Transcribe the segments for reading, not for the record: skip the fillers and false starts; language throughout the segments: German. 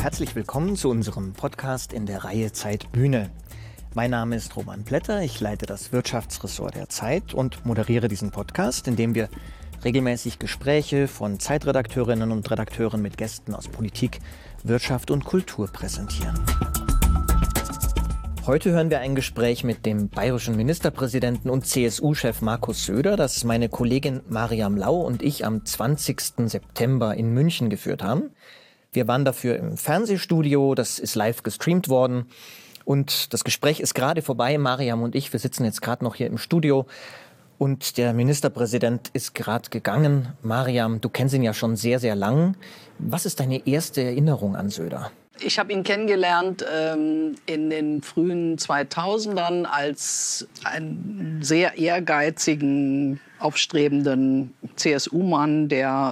Herzlich willkommen zu unserem Podcast in der Reihe Zeit Bühne. Mein Name ist Roman Plätter, ich leite das Wirtschaftsressort der Zeit und moderiere diesen Podcast, in dem wir regelmäßig Gespräche von Zeitredakteurinnen und Redakteuren mit Gästen aus Politik, Wirtschaft und Kultur präsentieren. Heute hören wir ein Gespräch mit dem bayerischen Ministerpräsidenten und CSU-Chef Markus Söder, das meine Kollegin Mariam Lau und ich am 20. September in München geführt haben. Wir waren dafür im Fernsehstudio, das ist live gestreamt worden und das Gespräch ist gerade vorbei. Mariam und ich, wir sitzen jetzt gerade noch hier im Studio und der Ministerpräsident ist gerade gegangen. Mariam, du kennst ihn ja schon sehr, sehr lang. Was ist deine erste Erinnerung an Söder? Ich habe ihn kennengelernt in den frühen 2000ern als einen sehr ehrgeizigen, aufstrebenden CSU-Mann, der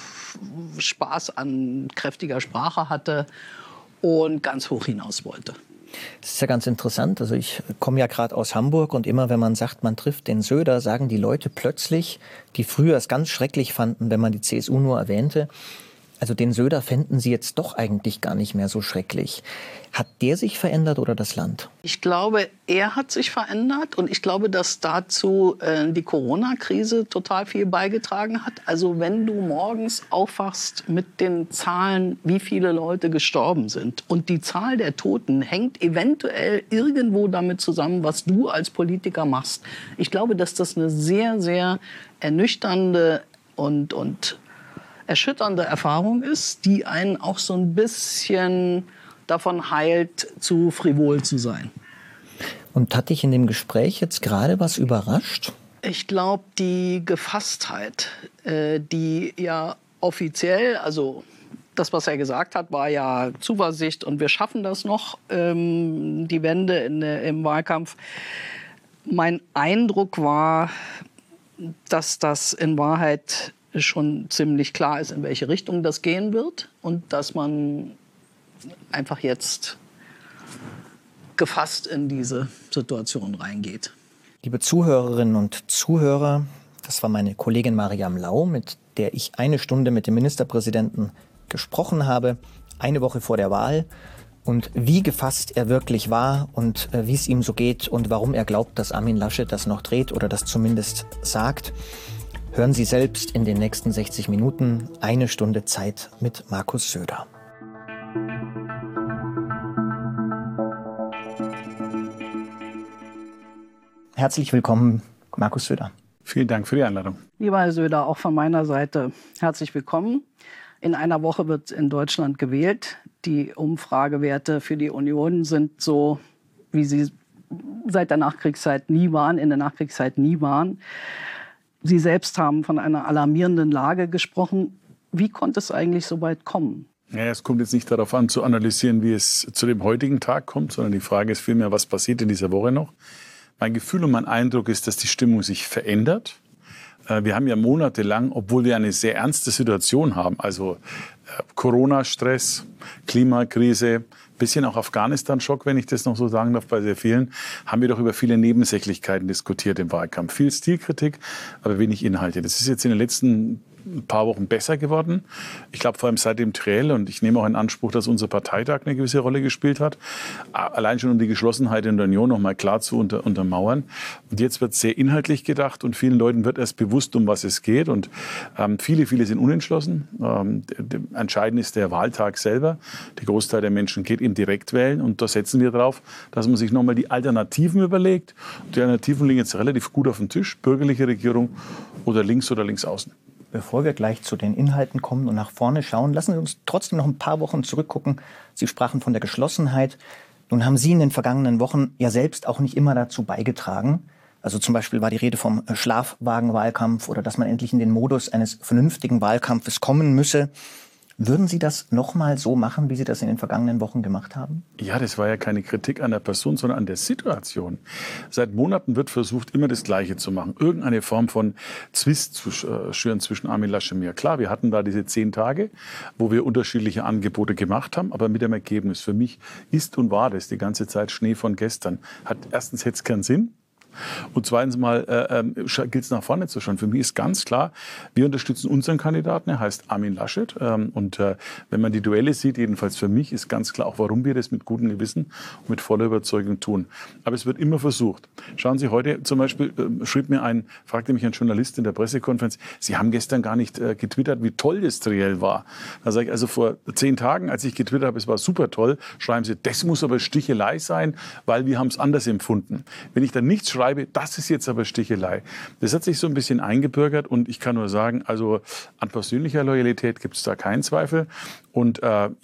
Spaß an kräftiger Sprache hatte und ganz hoch hinaus wollte. Das ist ja ganz interessant. Also ich komme ja gerade aus Hamburg und immer wenn man sagt, man trifft den Söder, sagen die Leute plötzlich, die früher es ganz schrecklich fanden, wenn man die CSU nur erwähnte, also den Söder fänden sie jetzt doch eigentlich gar nicht mehr so schrecklich. Hat der sich verändert oder das Land? Ich glaube, er hat sich verändert und ich glaube, dass dazu die Corona-Krise total viel beigetragen hat. Also wenn du morgens aufwachst mit den Zahlen, wie viele Leute gestorben sind und die Zahl der Toten hängt eventuell irgendwo damit zusammen, was du als Politiker machst. Ich glaube, dass das eine sehr, sehr ernüchternde und erschütternde Erfahrung ist, die einen auch so ein bisschen davon heilt, zu frivol zu sein. Und hat dich in dem Gespräch jetzt gerade was überrascht? Ich glaube, die Gefasstheit, die ja offiziell, also das, was er gesagt hat, war ja Zuversicht und wir schaffen das noch, die Wende im Wahlkampf. Mein Eindruck war, dass das in Wahrheit schon ziemlich klar ist, in welche Richtung das gehen wird und dass man einfach jetzt gefasst in diese Situation reingeht. Liebe Zuhörerinnen und Zuhörer, das war meine Kollegin Mariam Lau, mit der ich 1 Stunde mit dem Ministerpräsidenten gesprochen habe, eine Woche vor der Wahl. Und wie gefasst er wirklich war und wie es ihm so geht und warum er glaubt, dass Armin Laschet das noch dreht oder das zumindest sagt, hören Sie selbst in den nächsten 60 Minuten 1 Stunde Zeit mit Markus Söder. Herzlich willkommen, Markus Söder. Vielen Dank für die Einladung. Lieber Herr Söder, auch von meiner Seite herzlich willkommen. In einer Woche wird in Deutschland gewählt. Die Umfragewerte für die Union sind so, wie sie seit der Nachkriegszeit nie waren, in der Nachkriegszeit nie waren. Sie selbst haben von einer alarmierenden Lage gesprochen. Wie konnte es eigentlich so weit kommen? Ja, es kommt jetzt nicht darauf an, zu analysieren, wie es zu dem heutigen Tag kommt, sondern die Frage ist vielmehr, was passiert in dieser Woche noch. Mein Gefühl und mein Eindruck ist, dass die Stimmung sich verändert. Wir haben ja monatelang, obwohl wir eine sehr ernste Situation haben, also Corona-Stress, Klimakrise, bisschen auch Afghanistan-Schock, wenn ich das noch so sagen darf, bei sehr vielen, haben wir doch über viele Nebensächlichkeiten diskutiert im Wahlkampf. Viel Stilkritik, aber wenig Inhalte. Das ist jetzt in den letzten paar Wochen besser geworden. Ich glaube vor allem seit dem Triell, und ich nehme auch in Anspruch, dass unser Parteitag eine gewisse Rolle gespielt hat, allein schon um die Geschlossenheit in der Union noch mal klar zu untermauern. Und jetzt wird sehr inhaltlich gedacht und vielen Leuten wird erst bewusst, um was es geht. Und viele sind unentschlossen. Entscheidend ist der Wahltag selber. Der Großteil der Menschen geht im Direktwählen und da setzen wir drauf, dass man sich noch mal die Alternativen überlegt. Und die Alternativen liegen jetzt relativ gut auf dem Tisch. Bürgerliche Regierung oder links außen. Bevor wir gleich zu den Inhalten kommen und nach vorne schauen, lassen Sie uns trotzdem noch ein paar Wochen zurückgucken. Sie sprachen von der Geschlossenheit. Nun haben Sie in den vergangenen Wochen ja selbst auch nicht immer dazu beigetragen. Also zum Beispiel war die Rede vom Schlafwagenwahlkampf oder dass man endlich in den Modus eines vernünftigen Wahlkampfes kommen müsse. Würden Sie das nochmal so machen, wie Sie das in den vergangenen Wochen gemacht haben? Ja, das war ja keine Kritik an der Person, sondern an der Situation. Seit Monaten wird versucht, immer das Gleiche zu machen. Irgendeine Form von Zwist zu schüren zwischen Armin Laschet und mir. Klar, wir hatten da diese 10 Tage, wo wir unterschiedliche Angebote gemacht haben, aber mit dem Ergebnis. Für mich ist und war das die ganze Zeit Schnee von gestern. Erstens hätte es keinen Sinn. Und zweitens mal gilt es nach vorne zu schauen. Für mich ist ganz klar, wir unterstützen unseren Kandidaten, er heißt Armin Laschet. Wenn man die Duelle sieht, jedenfalls für mich, ist ganz klar auch, warum wir das mit gutem Gewissen und mit voller Überzeugung tun. Aber es wird immer versucht. Schauen Sie, heute zum Beispiel fragte mich ein Journalist in der Pressekonferenz, Sie haben gestern gar nicht getwittert, wie toll das Triell war. Da sage ich, also vor 10 Tagen, als ich getwittert habe, es war super toll, schreiben Sie, das muss aber Stichelei sein, weil wir haben es anders empfunden. Wenn ich dann nichts schreibe, das ist jetzt aber Stichelei. Das hat sich so ein bisschen eingebürgert und ich kann nur sagen, also an persönlicher Loyalität gibt es da keinen Zweifel. Und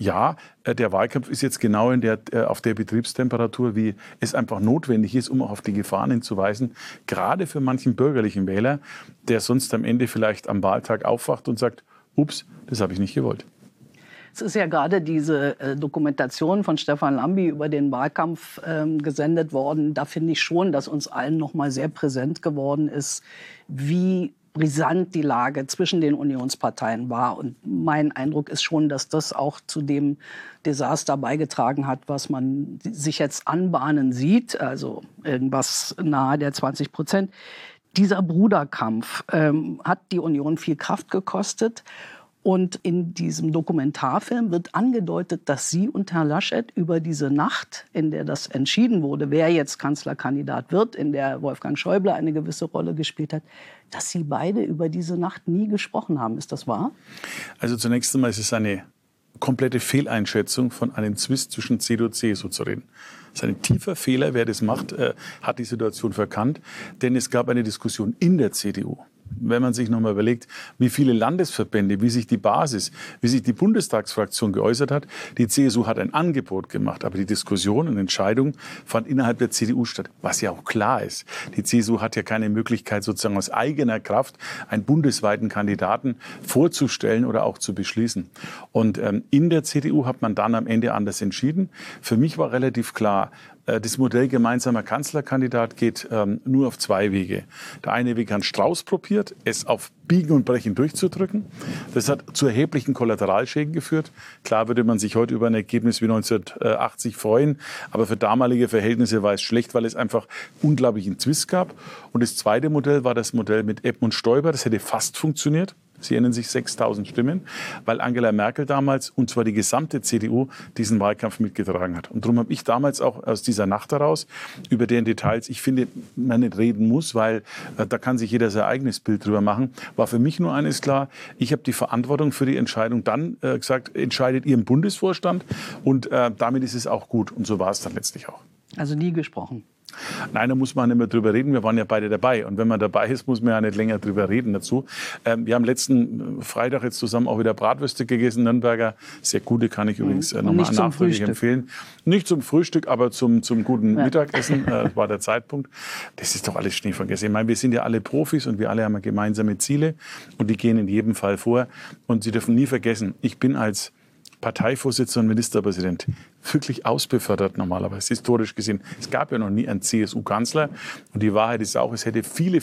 der Wahlkampf ist jetzt genau auf der Betriebstemperatur, wie es einfach notwendig ist, um auch auf die Gefahren hinzuweisen, gerade für manchen bürgerlichen Wähler, der sonst am Ende vielleicht am Wahltag aufwacht und sagt, ups, das habe ich nicht gewollt. Es ist ja gerade diese Dokumentation von Stefan Lambi über den Wahlkampf gesendet worden. Da finde ich schon, dass uns allen noch mal sehr präsent geworden ist, wie brisant die Lage zwischen den Unionsparteien war. Und mein Eindruck ist schon, dass das auch zu dem Desaster beigetragen hat, was man sich jetzt anbahnen sieht, also irgendwas nahe der 20%. Dieser Bruderkampf hat die Union viel Kraft gekostet. Und in diesem Dokumentarfilm wird angedeutet, dass Sie und Herr Laschet über diese Nacht, in der das entschieden wurde, wer jetzt Kanzlerkandidat wird, in der Wolfgang Schäuble eine gewisse Rolle gespielt hat, dass Sie beide über diese Nacht nie gesprochen haben. Ist das wahr? Also zunächst einmal ist es eine komplette Fehleinschätzung von einem Zwist zwischen CDU und CSU zu reden. Das ist ein tiefer Fehler. Wer das macht, hat die Situation verkannt. Denn es gab eine Diskussion in der CDU. Wenn man sich noch mal überlegt, wie viele Landesverbände, wie sich die Basis, wie sich die Bundestagsfraktion geäußert hat. Die CSU hat ein Angebot gemacht, aber die Diskussion und Entscheidung fand innerhalb der CDU statt, was ja auch klar ist. Die CSU hat ja keine Möglichkeit, sozusagen aus eigener Kraft einen bundesweiten Kandidaten vorzustellen oder auch zu beschließen. Und in der CDU hat man dann am Ende anders entschieden. Für mich war relativ klar, das Modell gemeinsamer Kanzlerkandidat geht nur auf 2 Wege. Der eine Weg hat Strauß probiert, es auf Biegen und Brechen durchzudrücken. Das hat zu erheblichen Kollateralschäden geführt. Klar würde man sich heute über ein Ergebnis wie 1980 freuen, aber für damalige Verhältnisse war es schlecht, weil es einfach unglaublichen Zwist gab. Und das zweite Modell war das Modell mit Edmund Stoiber. Das hätte fast funktioniert. Sie erinnern sich, 6.000 Stimmen, weil Angela Merkel damals, und zwar die gesamte CDU, diesen Wahlkampf mitgetragen hat. Und darum habe ich damals auch aus dieser Nacht heraus, über deren Details, ich finde, man nicht reden muss, weil da kann sich jeder sein eigenes Bild drüber machen, war für mich nur eines klar, ich habe die Verantwortung für die Entscheidung dann gesagt, entscheidet ihr im Bundesvorstand und damit ist es auch gut. Und so war es dann letztlich auch. Also nie gesprochen? Nein, da muss man nicht mehr drüber reden. Wir waren ja beide dabei. Und wenn man dabei ist, muss man ja nicht länger drüber reden dazu. Wir haben letzten Freitag jetzt zusammen auch wieder Bratwürste gegessen, Nürnberger. Sehr gute, kann ich übrigens nochmal nachdrücklich empfehlen. Nicht zum Frühstück, aber zum guten Mittagessen war der Zeitpunkt. Das ist doch alles Schnee vergessen. Ich meine, wir sind ja alle Profis und wir alle haben gemeinsame Ziele. Und die gehen in jedem Fall vor. Und Sie dürfen nie vergessen, ich bin als Parteivorsitzender und Ministerpräsident wirklich ausbefördert normalerweise, historisch gesehen. Es gab ja noch nie einen CSU-Kanzler. Und die Wahrheit ist auch, es hätte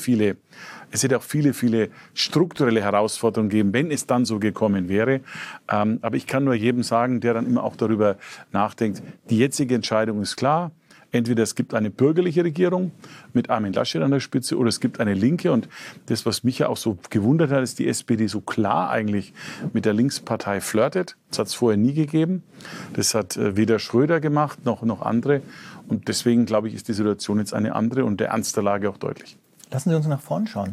auch viele strukturelle Herausforderungen gegeben, wenn es dann so gekommen wäre. Aber ich kann nur jedem sagen, der dann immer auch darüber nachdenkt, die jetzige Entscheidung ist klar. Entweder es gibt eine bürgerliche Regierung mit Armin Laschet an der Spitze oder es gibt eine Linke. Und das, was mich ja auch so gewundert hat, ist die SPD so klar eigentlich mit der Linkspartei flirtet. Das hat es vorher nie gegeben. Das hat weder Schröder gemacht noch andere. Und deswegen, glaube ich, ist die Situation jetzt eine andere und der Ernst der Lage auch deutlich. Lassen Sie uns nach vorn schauen.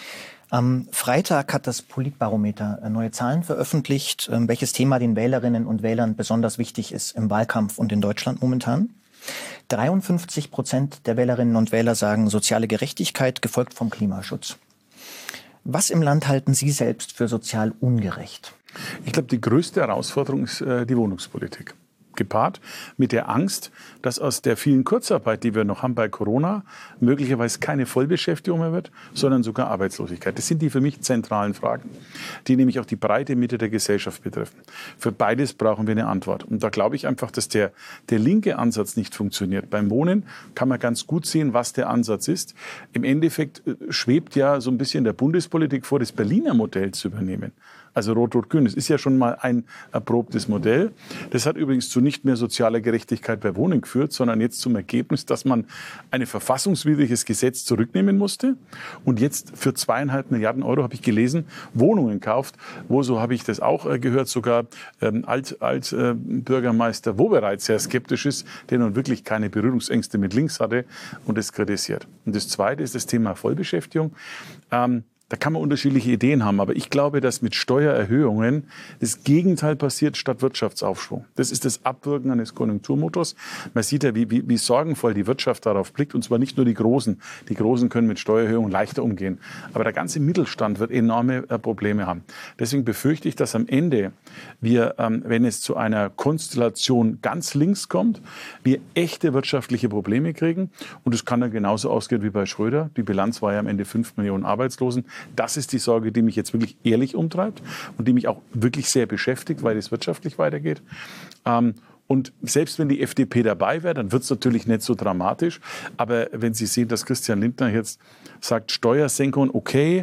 Am Freitag hat das Politbarometer neue Zahlen veröffentlicht, welches Thema den Wählerinnen und Wählern besonders wichtig ist im Wahlkampf und in Deutschland momentan. 53% der Wählerinnen und Wähler sagen soziale Gerechtigkeit, gefolgt vom Klimaschutz. Was im Land halten Sie selbst für sozial ungerecht? Ich glaube, die größte Herausforderung ist die Wohnungspolitik. Gepaart mit der Angst, dass aus der vielen Kurzarbeit, die wir noch haben bei Corona, möglicherweise keine Vollbeschäftigung mehr wird, sondern sogar Arbeitslosigkeit. Das sind die für mich zentralen Fragen, die nämlich auch die breite Mitte der Gesellschaft betreffen. Für beides brauchen wir eine Antwort. Und da glaube ich einfach, dass der linke Ansatz nicht funktioniert. Beim Wohnen kann man ganz gut sehen, was der Ansatz ist. Im Endeffekt schwebt ja so ein bisschen der Bundespolitik vor, das Berliner Modell zu übernehmen. Also Rot-Rot-Grün, das ist ja schon mal ein erprobtes Modell. Das hat übrigens zu zu nicht mehr sozialer Gerechtigkeit bei Wohnung führt, sondern jetzt zum Ergebnis, dass man ein verfassungswidriges Gesetz zurücknehmen musste und jetzt für 2,5 Milliarden Euro, habe ich gelesen, Wohnungen kauft, wo, so habe ich das auch gehört, sogar Altbürgermeister Wobereit sehr skeptisch ist, der nun wirklich keine Berührungsängste mit links hatte und das kritisiert. Und das Zweite ist das Thema Vollbeschäftigung. Da kann man unterschiedliche Ideen haben, aber ich glaube, dass mit Steuererhöhungen das Gegenteil passiert statt Wirtschaftsaufschwung. Das ist das Abwirken eines Konjunkturmotors. Man sieht ja, wie sorgenvoll die Wirtschaft darauf blickt, und zwar nicht nur die Großen. Die Großen können mit Steuererhöhungen leichter umgehen, aber der ganze Mittelstand wird enorme Probleme haben. Deswegen befürchte ich, dass am Ende wir, wenn es zu einer Konstellation ganz links kommt, wir echte wirtschaftliche Probleme kriegen, und es kann dann genauso ausgehen wie bei Schröder. Die Bilanz war ja am Ende 5 Millionen Arbeitslosen. Das ist die Sorge, die mich jetzt wirklich ehrlich umtreibt und die mich auch wirklich sehr beschäftigt, weil es wirtschaftlich weitergeht. Und selbst wenn die FDP dabei wäre, dann wird es natürlich nicht so dramatisch. Aber wenn Sie sehen, dass Christian Lindner jetzt sagt, Steuersenkung okay,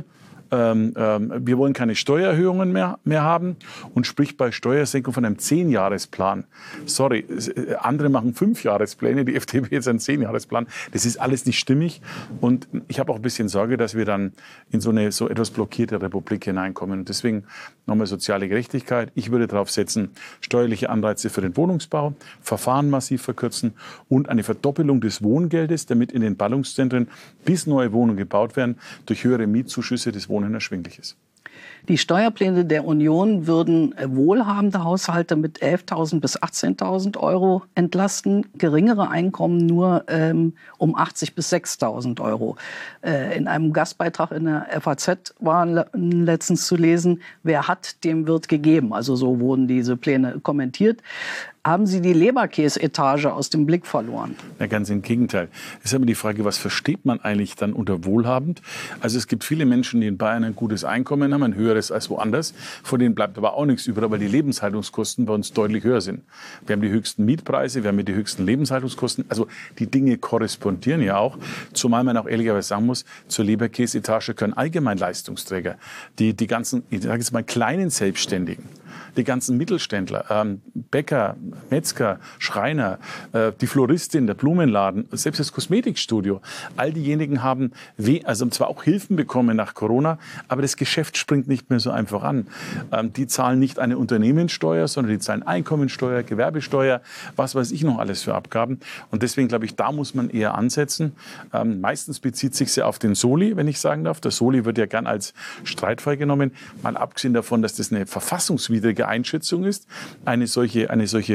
wir wollen keine Steuererhöhungen mehr haben, und spricht bei Steuersenkung von einem 10-Jahresplan. Sorry, andere machen 5-Jahrespläne, die FDP jetzt einen 10-Jahresplan. Das ist alles nicht stimmig, und ich habe auch ein bisschen Sorge, dass wir dann in so eine so etwas blockierte Republik hineinkommen. Und deswegen nochmal soziale Gerechtigkeit. Ich würde darauf setzen, steuerliche Anreize für den Wohnungsbau, Verfahren massiv verkürzen und eine Verdoppelung des Wohngeldes, damit in den Ballungszentren, bis neue Wohnungen gebaut werden, durch höhere Mietzuschüsse des Wohnen erschwinglich ist. Die Steuerpläne der Union würden wohlhabende Haushalte mit 11.000 bis 18.000 Euro entlasten, geringere Einkommen nur um 80 bis 6.000 Euro. In einem Gastbeitrag in der FAZ war letztens zu lesen, wer hat, dem wird gegeben. Also so wurden diese Pläne kommentiert. Haben Sie die Leberkäsetage aus dem Blick verloren? Ja, ganz im Gegenteil. Es ist aber die Frage, was versteht man eigentlich dann unter wohlhabend? Also es gibt viele Menschen, die in Bayern ein gutes Einkommen haben, ein höheres als woanders. Von denen bleibt aber auch nichts über, weil die Lebenshaltungskosten bei uns deutlich höher sind. Wir haben die höchsten Mietpreise, wir haben die höchsten Lebenshaltungskosten. Also die Dinge korrespondieren ja auch. Zumal man auch ehrlicherweise sagen muss, zur Leberkäsetage können allgemein Leistungsträger, die ganzen, ich sage jetzt mal, kleinen Selbstständigen, die ganzen Mittelständler, Bäcker, Metzger, Schreiner, die Floristin, der Blumenladen, selbst das Kosmetikstudio, all diejenigen haben also zwar auch Hilfen bekommen nach Corona, aber das Geschäft springt nicht mehr so einfach an. Die zahlen nicht eine Unternehmenssteuer, sondern die zahlen Einkommensteuer, Gewerbesteuer, was weiß ich noch alles für Abgaben. Und deswegen glaube ich, da muss man eher ansetzen. Meistens bezieht sich ja auf den Soli, wenn ich sagen darf. Der Soli wird ja gern als Streitfall genommen, mal abgesehen davon, dass das eine verfassungswidrige Einschätzung ist, eine solche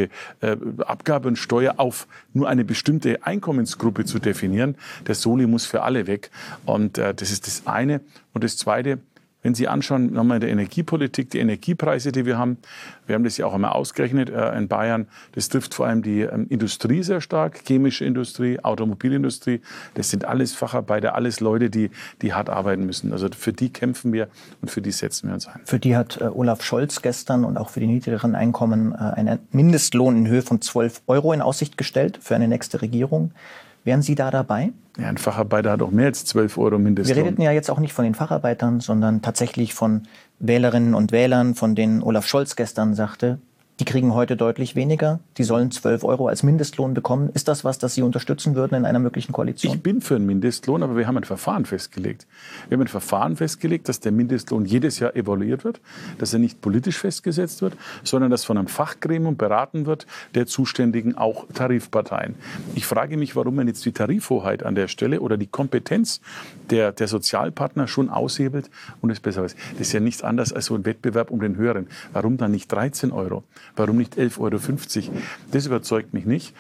Abgabe und Steuer auf nur eine bestimmte Einkommensgruppe zu definieren. Der Soli muss für alle weg. Und das ist das eine. Und das Zweite, wenn Sie anschauen, nochmal in der Energiepolitik, die Energiepreise, die wir haben das ja auch einmal ausgerechnet in Bayern, das trifft vor allem die Industrie sehr stark, chemische Industrie, Automobilindustrie. Das sind alles Facharbeiter, alles Leute, die hart arbeiten müssen. Also für die kämpfen wir und für die setzen wir uns ein. Für die hat Olaf Scholz gestern und auch für die niedrigeren Einkommen einen Mindestlohn in Höhe von 12 Euro in Aussicht gestellt für eine nächste Regierung. Wären Sie da dabei? Ja, ein Facharbeiter hat auch mehr als 12 Euro Mindestlohn. Wir redeten ja jetzt auch nicht von den Facharbeitern, sondern tatsächlich von Wählerinnen und Wählern, von denen Olaf Scholz gestern sagte, die kriegen heute deutlich weniger, die sollen 12 Euro als Mindestlohn bekommen. Ist das was, das Sie unterstützen würden in einer möglichen Koalition? Ich bin für einen Mindestlohn, aber wir haben ein Verfahren festgelegt. Wir haben ein Verfahren festgelegt, dass der Mindestlohn jedes Jahr evaluiert wird, dass er nicht politisch festgesetzt wird, sondern dass von einem Fachgremium beraten wird, der zuständigen auch Tarifparteien. Ich frage mich, warum man jetzt die Tarifhoheit an der Stelle oder die Kompetenz der Sozialpartner schon aushebelt und es besser weiß. Das ist ja nichts anderes als so ein Wettbewerb um den Höheren. Warum dann nicht 13 Euro? Warum nicht 11,50 Euro? Das überzeugt mich nicht,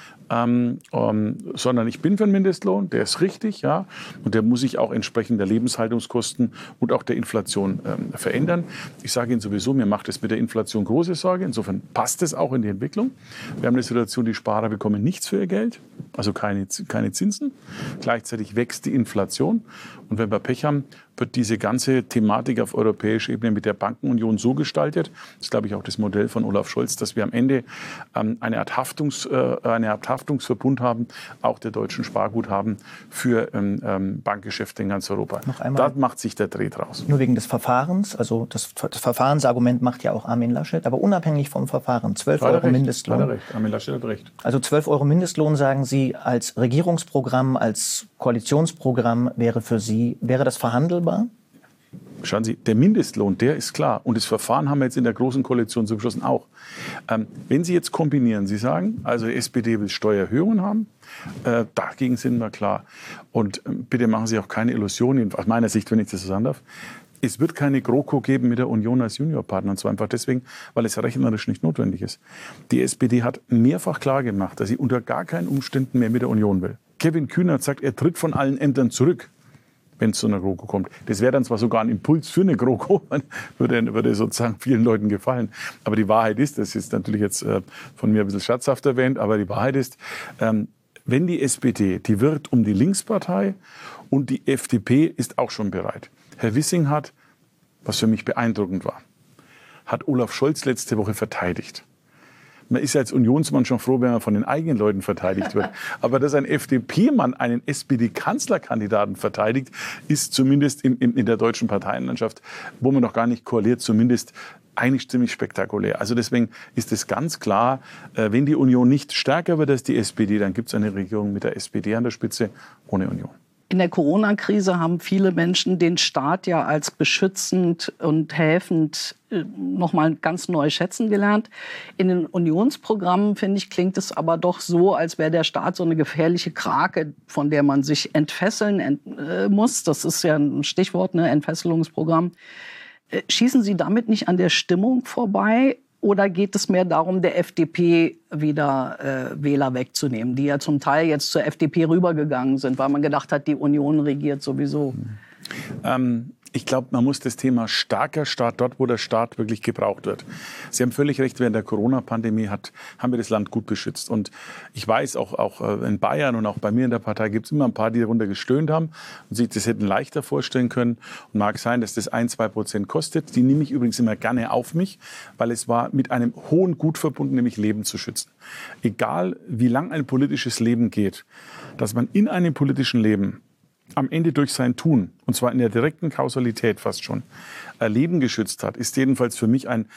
sondern ich bin für einen Mindestlohn, der ist richtig, ja, und der muss sich auch entsprechend der Lebenshaltungskosten und auch der Inflation verändern. Ich sage Ihnen sowieso, mir macht es mit der Inflation große Sorge, insofern passt es auch in die Entwicklung. Wir haben eine Situation, die Sparer bekommen nichts für ihr Geld, also keine Zinsen. Gleichzeitig wächst die Inflation und wenn wir Pech haben, wird diese ganze Thematik auf europäischer Ebene mit der Bankenunion so gestaltet, das ist, glaube ich, auch das Modell von Olaf Scholz, dass wir am Ende eine Art Haftungsverbund haben, auch der deutschen Sparguthaben für Bankgeschäfte in ganz Europa. Da macht sich der Dreh draus. Nur wegen des Verfahrens, also das Verfahrensargument macht ja auch Armin Laschet, aber unabhängig vom Verfahren, 12 Euro Mindestlohn. Hat er recht. Armin Laschet hat recht. Also 12 Euro Mindestlohn, sagen Sie, als Regierungsprogramm, als Koalitionsprogramm wäre das verhandelbar? Schauen Sie, der Mindestlohn, der ist klar. Und das Verfahren haben wir jetzt in der Großen Koalition so beschlossen auch. Wenn Sie jetzt kombinieren, Sie sagen, also die SPD will Steuererhöhungen haben, dagegen sind wir klar. Und bitte machen Sie auch keine Illusionen, aus meiner Sicht, wenn ich das so sagen darf. Es wird keine GroKo geben mit der Union als Juniorpartner. Und zwar einfach deswegen, weil es rechnerisch nicht notwendig ist. Die SPD hat mehrfach klar gemacht, dass sie unter gar keinen Umständen mehr mit der Union will. Kevin Kühnert sagt, er tritt von allen Ämtern zurück, wenn es zu einer GroKo kommt. Das wäre dann zwar sogar ein Impuls für eine GroKo, würde sozusagen vielen Leuten gefallen. Aber die Wahrheit ist, das ist natürlich jetzt von mir ein bisschen scherzhaft erwähnt, aber die Wahrheit ist, wenn die SPD, die wird um die Linkspartei und die FDP ist auch schon bereit. Herr Wissing hat, was für mich beeindruckend war, hat Olaf Scholz letzte Woche verteidigt. Man ist ja als Unionsmann schon froh, wenn man von den eigenen Leuten verteidigt wird. Aber dass ein FDP-Mann einen SPD-Kanzlerkandidaten verteidigt, ist zumindest in der deutschen Parteienlandschaft, wo man noch gar nicht koaliert, zumindest eigentlich ziemlich spektakulär. Also deswegen ist es ganz klar, wenn die Union nicht stärker wird als die SPD, dann gibt es eine Regierung mit der SPD an der Spitze ohne Union. In der Corona-Krise haben viele Menschen den Staat ja als beschützend und helfend noch mal ganz neu schätzen gelernt. In den Unionsprogrammen, finde ich, klingt es aber doch so, als wäre der Staat so eine gefährliche Krake, von der man sich entfesseln muss. Das ist ja ein Stichwort, ne? Entfesselungsprogramm. Schießen Sie damit nicht an der Stimmung vorbei? Oder geht es mehr darum, der FDP wieder Wähler wegzunehmen, die ja zum Teil jetzt zur FDP rübergegangen sind, weil man gedacht hat, die Union regiert sowieso? Ich glaube, man muss das Thema starker Staat, dort wo der Staat wirklich gebraucht wird. Sie haben völlig recht, während der Corona-Pandemie haben wir das Land gut beschützt. Und ich weiß, auch in Bayern und auch bei mir in der Partei gibt es immer ein paar, die darunter gestöhnt haben und sich das hätten leichter vorstellen können. Und mag sein, dass das 1-2% kostet. Die nehme ich übrigens immer gerne auf mich, weil es war mit einem hohen Gut verbunden, nämlich Leben zu schützen. Egal, wie lang ein politisches Leben geht, dass man in einem politischen Leben am Ende durch sein Tun, und zwar in der direkten Kausalität fast schon, Leben geschützt hat, ist jedenfalls für mich ein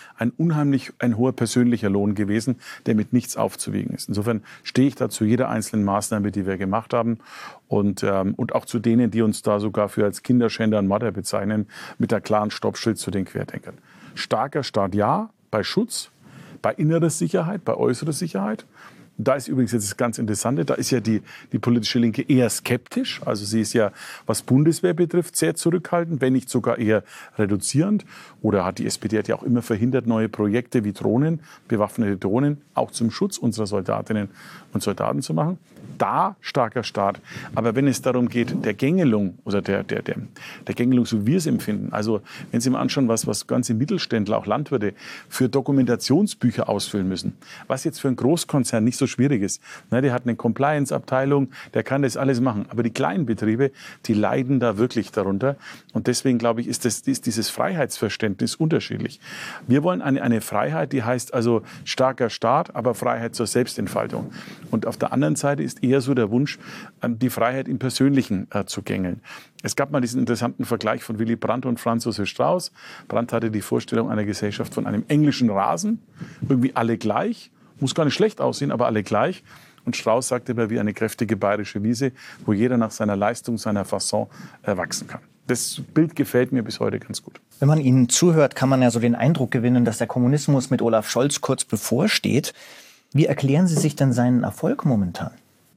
hoher persönlicher Lohn gewesen, der mit nichts aufzuwiegen ist. Insofern stehe ich da zu jeder einzelnen Maßnahme, die wir gemacht haben und auch zu denen, die uns da sogar für als Kinderschänder und Mörder bezeichnen, mit der klaren Stoppschild zu den Querdenkern. Starker Staat ja, bei Schutz, bei innerer Sicherheit, bei äußerer Sicherheit. Da ist übrigens jetzt das ganz Interessante, da ist ja die politische Linke eher skeptisch. Also sie ist ja, was Bundeswehr betrifft, sehr zurückhaltend, wenn nicht sogar eher reduzierend. Oder die SPD hat ja auch immer verhindert, neue Projekte wie Drohnen, bewaffnete Drohnen, auch zum Schutz unserer Soldatinnen und Soldaten zu machen. Da starker Staat. Aber wenn es darum geht, der Gängelung, oder der Gängelung, so wie wir es empfinden, also wenn Sie mal anschauen, was ganze Mittelständler, auch Landwirte, für Dokumentationsbücher ausfüllen müssen, was jetzt für einen Großkonzern nicht so schwierig ist. Der hat eine Compliance-Abteilung, der kann das alles machen. Aber die kleinen Betriebe, die leiden da wirklich darunter. Und deswegen, glaube ich, ist dieses Freiheitsverständnis unterschiedlich. Wir wollen eine Freiheit, die heißt also starker Staat, aber Freiheit zur Selbstentfaltung. Und auf der anderen Seite ist eher so der Wunsch, die Freiheit im Persönlichen zu gängeln. Es gab mal diesen interessanten Vergleich von Willy Brandt und Franz Josef Strauß. Brandt hatte die Vorstellung einer Gesellschaft von einem englischen Rasen, irgendwie alle gleich. Muss gar nicht schlecht aussehen, aber alle gleich. Und Strauß sagte immer wie eine kräftige bayerische Wiese, wo jeder nach seiner Leistung, seiner Fasson wachsen kann. Das Bild gefällt mir bis heute ganz gut. Wenn man Ihnen zuhört, kann man ja so den Eindruck gewinnen, dass der Kommunismus mit Olaf Scholz kurz bevorsteht. Wie erklären Sie sich denn seinen Erfolg momentan?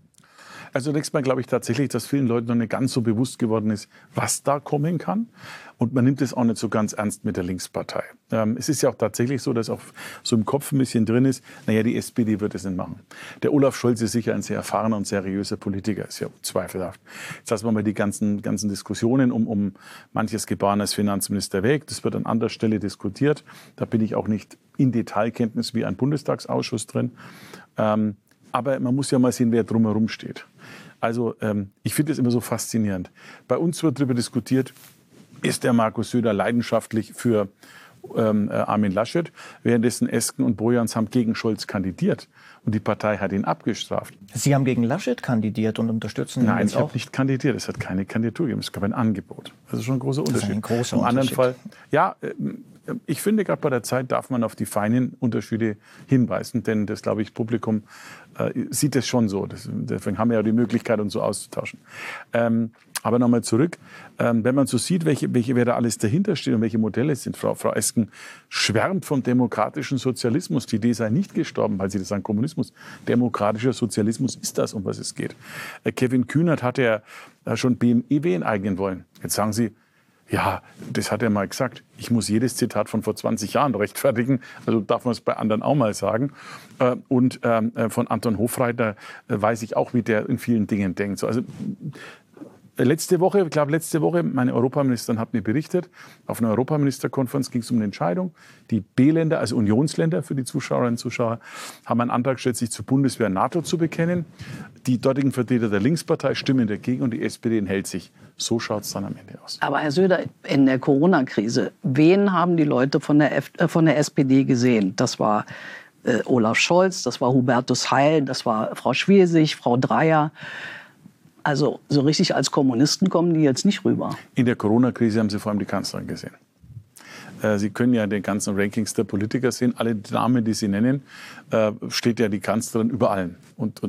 Also zunächst mal glaube ich tatsächlich, dass vielen Leuten noch nicht ganz so bewusst geworden ist, was da kommen kann. Und man nimmt es auch nicht so ganz ernst mit der Linkspartei. Es ist ja auch tatsächlich so, dass auch so im Kopf ein bisschen drin ist, naja, die SPD wird es nicht machen. Der Olaf Scholz ist sicher ein sehr erfahrener und seriöser Politiker, ist ja zweifelhaft. Jetzt lassen wir mal die ganzen Diskussionen um manches Gebaren als Finanzminister weg. Das wird an anderer Stelle diskutiert. Da bin ich auch nicht in Detailkenntnis wie ein Bundestagsausschuss drin. Aber man muss ja mal sehen, wer drumherum steht. Also ich finde es immer so faszinierend. Bei uns wird darüber diskutiert, ist der Markus Söder leidenschaftlich für Armin Laschet. Währenddessen Esken und Bojans haben gegen Scholz kandidiert. Und die Partei hat ihn abgestraft. Sie haben gegen Laschet kandidiert und unterstützen ihn Nein, jetzt ich auch? habe nicht kandidiert. Es hat keine Kandidatur gegeben. Es gab ein Angebot. Das ist schon ein großer Unterschied. Das ist ein großer Im anderen Unterschied. Fall, ja, ich finde, gerade bei der Zeit darf man auf die feinen Unterschiede hinweisen. Denn das, glaube ich, Publikum sieht es schon so. Deswegen haben wir ja die Möglichkeit, uns so auszutauschen. Aber nochmal zurück, wenn man so sieht, wer da alles dahinter steht und welche Modelle es sind. Frau Esken schwärmt vom demokratischen Sozialismus. Die Idee sei nicht gestorben, weil sie das sagen, Kommunismus. Demokratischer Sozialismus ist das, um was es geht. Kevin Kühnert hat ja schon BMW enteignen wollen. Jetzt sagen Sie, ja, das hat er mal gesagt. Ich muss jedes Zitat von vor 20 Jahren rechtfertigen. Also darf man es bei anderen auch mal sagen. Und von Anton Hofreiter weiß ich auch, wie der in vielen Dingen denkt. Also letzte Woche, meine Europaministerin hat mir berichtet, auf einer Europaministerkonferenz ging es um eine Entscheidung. Die B-Länder, also Unionsländer für die Zuschauerinnen und Zuschauer, haben einen Antrag gestellt, sich zur Bundeswehr und NATO zu bekennen. Die dortigen Vertreter der Linkspartei stimmen dagegen und die SPD enthält sich. So schaut es dann am Ende aus. Aber Herr Söder, in der Corona-Krise, wen haben die Leute von der SPD gesehen? Das war Olaf Scholz, das war Hubertus Heil, das war Frau Schwesig, Frau Dreyer. Also so richtig als Kommunisten kommen die jetzt nicht rüber. In der Corona-Krise haben Sie vor allem die Kanzlerin gesehen. Sie können ja den ganzen Rankings der Politiker sehen. Alle Namen, die Sie nennen, steht ja die Kanzlerin über allen. Und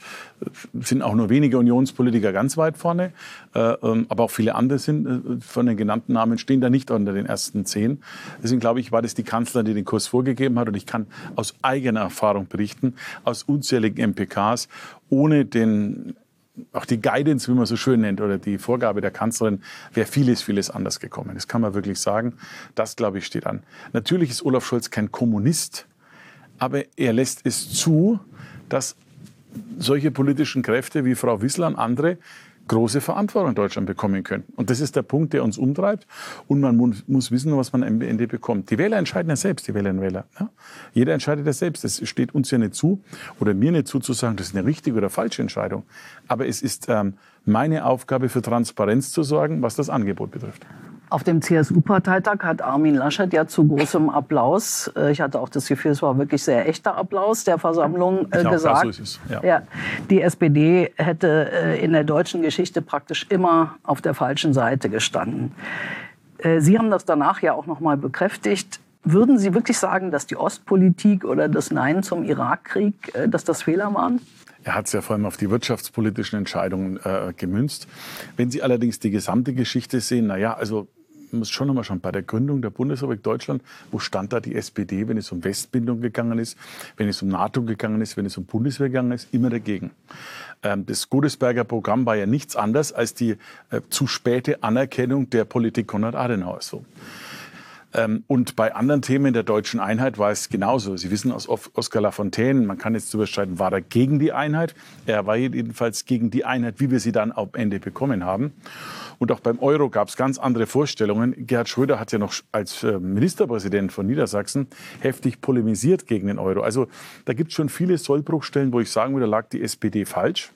sind auch nur wenige Unionspolitiker ganz weit vorne. Aber auch viele andere sind von den genannten Namen stehen da nicht unter den ersten 10. Deswegen glaube ich, war das die Kanzlerin, die den Kurs vorgegeben hat. Und ich kann aus eigener Erfahrung berichten, aus unzähligen MPKs, ohne auch die Guidance, wie man so schön nennt, oder die Vorgabe der Kanzlerin, wäre vieles anders gekommen. Das kann man wirklich sagen. Das, glaube ich, steht an. Natürlich ist Olaf Scholz kein Kommunist, aber er lässt es zu, dass solche politischen Kräfte wie Frau Wissler und andere große Verantwortung in Deutschland bekommen könnten. Und das ist der Punkt, der uns umtreibt. Und man muss wissen, was man am Ende bekommt. Die Wähler entscheiden ja selbst, die Wählerinnen und Wähler. Ja? Jeder entscheidet ja selbst. Es steht uns ja nicht zu, oder mir nicht zu sagen, das ist eine richtige oder falsche Entscheidung. Aber es ist meine Aufgabe, für Transparenz zu sorgen, was das Angebot betrifft. Auf dem CSU-Parteitag hat Armin Laschet ja zu großem Applaus, ich hatte auch das Gefühl, es war wirklich sehr echter Applaus der Versammlung, gesagt, so ist es. Ja. Ja, die SPD hätte in der deutschen Geschichte praktisch immer auf der falschen Seite gestanden. Sie haben das danach ja auch noch mal bekräftigt. Würden Sie wirklich sagen, dass die Ostpolitik oder das Nein zum Irakkrieg, dass das Fehler waren? Er hat es ja vor allem auf die wirtschaftspolitischen Entscheidungen gemünzt. Wenn Sie allerdings die gesamte Geschichte sehen, man muss schon nochmal schauen, bei der Gründung der Bundesrepublik Deutschland, wo stand da die SPD, wenn es um Westbindung gegangen ist, wenn es um NATO gegangen ist, wenn es um Bundeswehr gegangen ist, immer dagegen. Das Godesberger Programm war ja nichts anderes als die zu späte Anerkennung der Politik Konrad Adenauers. So. Und bei anderen Themen der deutschen Einheit war es genauso. Sie wissen aus Oskar Lafontaine, man kann jetzt darüber streiten, war er gegen die Einheit? Er war jedenfalls gegen die Einheit, wie wir sie dann am Ende bekommen haben. Und auch beim Euro gab es ganz andere Vorstellungen. Gerhard Schröder hat ja noch als Ministerpräsident von Niedersachsen heftig polemisiert gegen den Euro. Also da gibt es schon viele Sollbruchstellen, wo ich sagen würde, da lag die SPD falsch.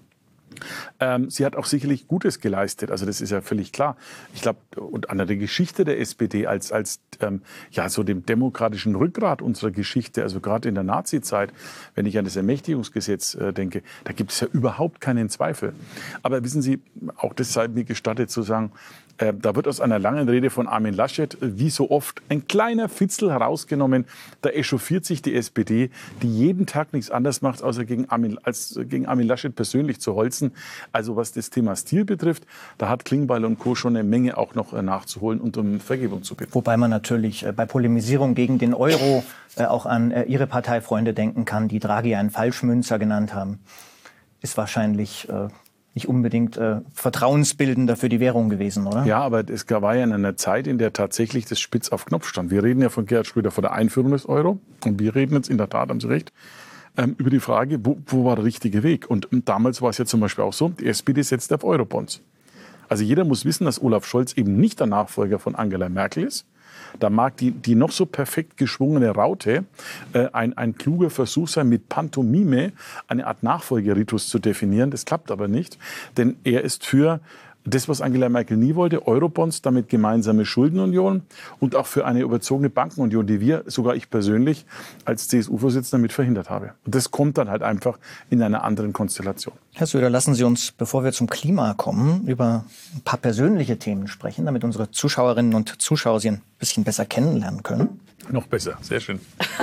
Sie hat auch sicherlich Gutes geleistet, also das ist ja völlig klar. Ich glaube, und an der Geschichte der SPD als so dem demokratischen Rückgrat unserer Geschichte, also gerade in der Nazi-Zeit, wenn ich an das Ermächtigungsgesetz denke, da gibt es ja überhaupt keinen Zweifel. Aber wissen Sie, auch das sei mir gestattet zu sagen, da wird aus einer langen Rede von Armin Laschet wie so oft ein kleiner Fitzel herausgenommen. Da echauffiert sich die SPD, die jeden Tag nichts anderes macht, außer gegen Armin Laschet persönlich zu holzen. Also was das Thema Stil betrifft, da hat Klingbeil und Co. schon eine Menge auch noch nachzuholen und um Vergebung zu bitten. Wobei man natürlich bei Polemisierung gegen den Euro auch an Ihre Parteifreunde denken kann, die Draghi einen Falschmünzer genannt haben. Ist wahrscheinlich nicht unbedingt vertrauensbildender für die Währung gewesen, oder? Ja, aber es war ja in einer Zeit, in der tatsächlich das Spitz auf Knopf stand. Wir reden ja von Gerhard Schröder vor der Einführung des Euro. Und wir reden jetzt, in der Tat, haben Sie recht, über die Frage, wo war der richtige Weg? Und damals war es ja zum Beispiel auch so, die SPD setzt auf Eurobonds. Also jeder muss wissen, dass Olaf Scholz eben nicht der Nachfolger von Angela Merkel ist. Da mag die noch so perfekt geschwungene Raute ein kluger Versuch sein, mit Pantomime eine Art Nachfolgeritus zu definieren. Das klappt aber nicht, denn er ist für Das, was Angela Merkel nie wollte, Eurobonds, damit gemeinsame Schuldenunion und auch für eine überzogene Bankenunion, die sogar ich persönlich als CSU-Vorsitzender mit verhindert habe. Und das kommt dann halt einfach in einer anderen Konstellation. Herr Söder, lassen Sie uns, bevor wir zum Klima kommen, über ein paar persönliche Themen sprechen, damit unsere Zuschauerinnen und Zuschauer Sie ein bisschen besser kennenlernen können. Noch besser, sehr schön.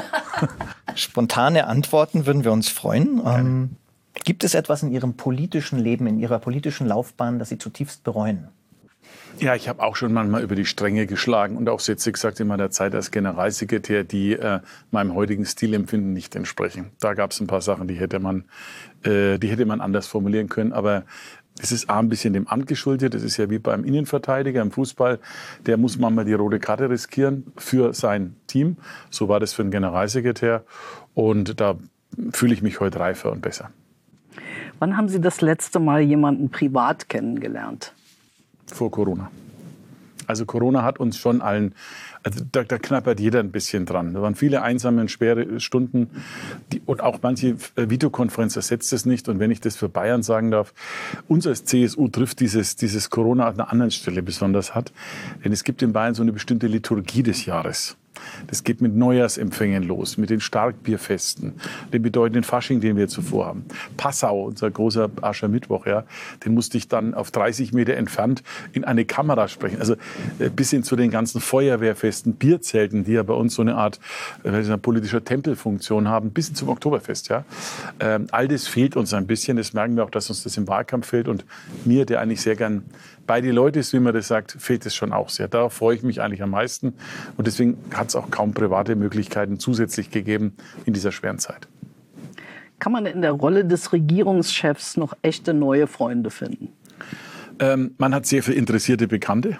Spontane Antworten würden wir uns freuen. Gibt es etwas in Ihrem politischen Leben, in Ihrer politischen Laufbahn, das Sie zutiefst bereuen? Ja, ich habe auch schon manchmal über die Stränge geschlagen und auch Sätze gesagt in meiner Zeit als Generalsekretär, die meinem heutigen Stilempfinden nicht entsprechen. Da gab es ein paar Sachen, die hätte man anders formulieren können. Aber es ist ein bisschen dem Amt geschuldet. Das ist ja wie beim Innenverteidiger im Fußball. Der muss manchmal die rote Karte riskieren für sein Team. So war das für einen Generalsekretär. Und da fühle ich mich heute reifer und besser. Wann haben Sie das letzte Mal jemanden privat kennengelernt? Vor Corona. Also Corona hat uns schon allen, also da knappert jeder ein bisschen dran. Da waren viele einsame und schwere Stunden und auch manche Videokonferenz ersetzt es nicht. Und wenn ich das für Bayern sagen darf, uns als CSU trifft dieses Corona an einer anderen Stelle besonders hart. Denn es gibt in Bayern so eine bestimmte Liturgie des Jahres. Das geht mit Neujahrsempfängen los, mit den Starkbierfesten, dem bedeutenden Fasching, den wir zuvor haben. Passau, unser großer Aschermittwoch, ja, den musste ich dann auf 30 Meter entfernt in eine Kamera sprechen. Also bis hin zu den ganzen Feuerwehrfesten, Bierzelten, die ja bei uns so eine Art politischer Tempelfunktion haben, bis hin zum Oktoberfest. Ja. All das fehlt uns ein bisschen. Das merken wir auch, dass uns das im Wahlkampf fehlt. Und mir, der eigentlich sehr gern bei den Leuten ist, wie man das sagt, fehlt es schon auch sehr. Darauf freue ich mich eigentlich am meisten. Und deswegen hat es auch kaum private Möglichkeiten zusätzlich gegeben in dieser schweren Zeit. Kann man in der Rolle des Regierungschefs noch echte neue Freunde finden? Man hat sehr viele interessierte Bekannte.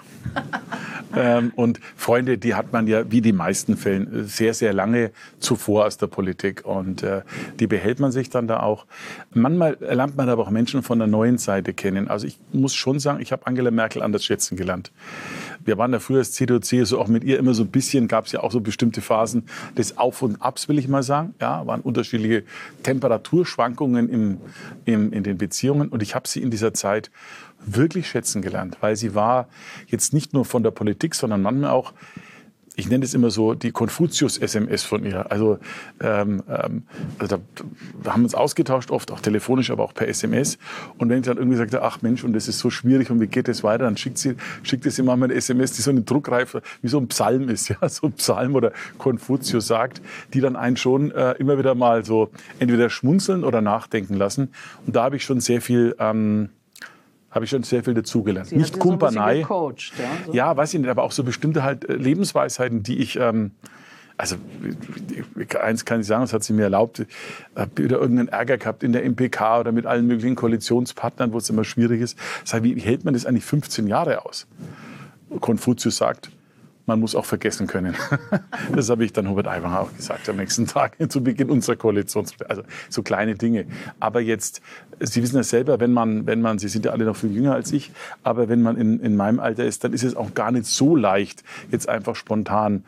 Und Freunde, die hat man ja, wie die meisten Fällen, sehr, sehr lange zuvor aus der Politik. Und die behält man sich dann da auch. Manchmal lernt man aber auch Menschen von der neuen Seite kennen. Also ich muss schon sagen, ich habe Angela Merkel anders schätzen gelernt. Wir waren ja früher als CDU, CSU auch mit ihr immer so ein bisschen, gab es ja auch so bestimmte Phasen des Auf und Abs, will ich mal sagen. Ja, waren unterschiedliche Temperaturschwankungen in den Beziehungen. Und ich habe sie in dieser Zeit wirklich schätzen gelernt, weil sie war jetzt nicht nur von der Politik, sondern manchmal auch, ich nenne es immer so, die Konfuzius-SMS von ihr. Also, da haben wir uns ausgetauscht, oft auch telefonisch, aber auch per SMS. Und wenn ich dann irgendwie sagte, ach Mensch, und das ist so schwierig und wie geht das weiter, dann schickt sie manchmal eine SMS, die so eine Druckreife, wie so ein Psalm ist, ja, so ein Psalm oder Konfuzius sagt, die dann einen schon immer wieder mal so entweder schmunzeln oder nachdenken lassen. Und da habe ich schon sehr viel dazugelernt. Sie nicht Kumpanei. So gecoacht, ja? So. Ja, weiß ich nicht, aber auch so bestimmte halt Lebensweisheiten, die ich, also eins kann ich sagen, das hat sie mir erlaubt, ich habe wieder irgendeinen Ärger gehabt in der MPK oder mit allen möglichen Koalitionspartnern, wo es immer schwierig ist. Sag, wie hält man das eigentlich 15 Jahre aus? Konfuzius sagt, man muss auch vergessen können. Das habe ich dann Hubert Aiwanger auch gesagt am nächsten Tag zu Beginn unserer Koalition. Also so kleine Dinge. Aber jetzt, Sie wissen ja selber, wenn man, Sie sind ja alle noch viel jünger als ich, aber wenn man in meinem Alter ist, dann ist es auch gar nicht so leicht, jetzt einfach spontan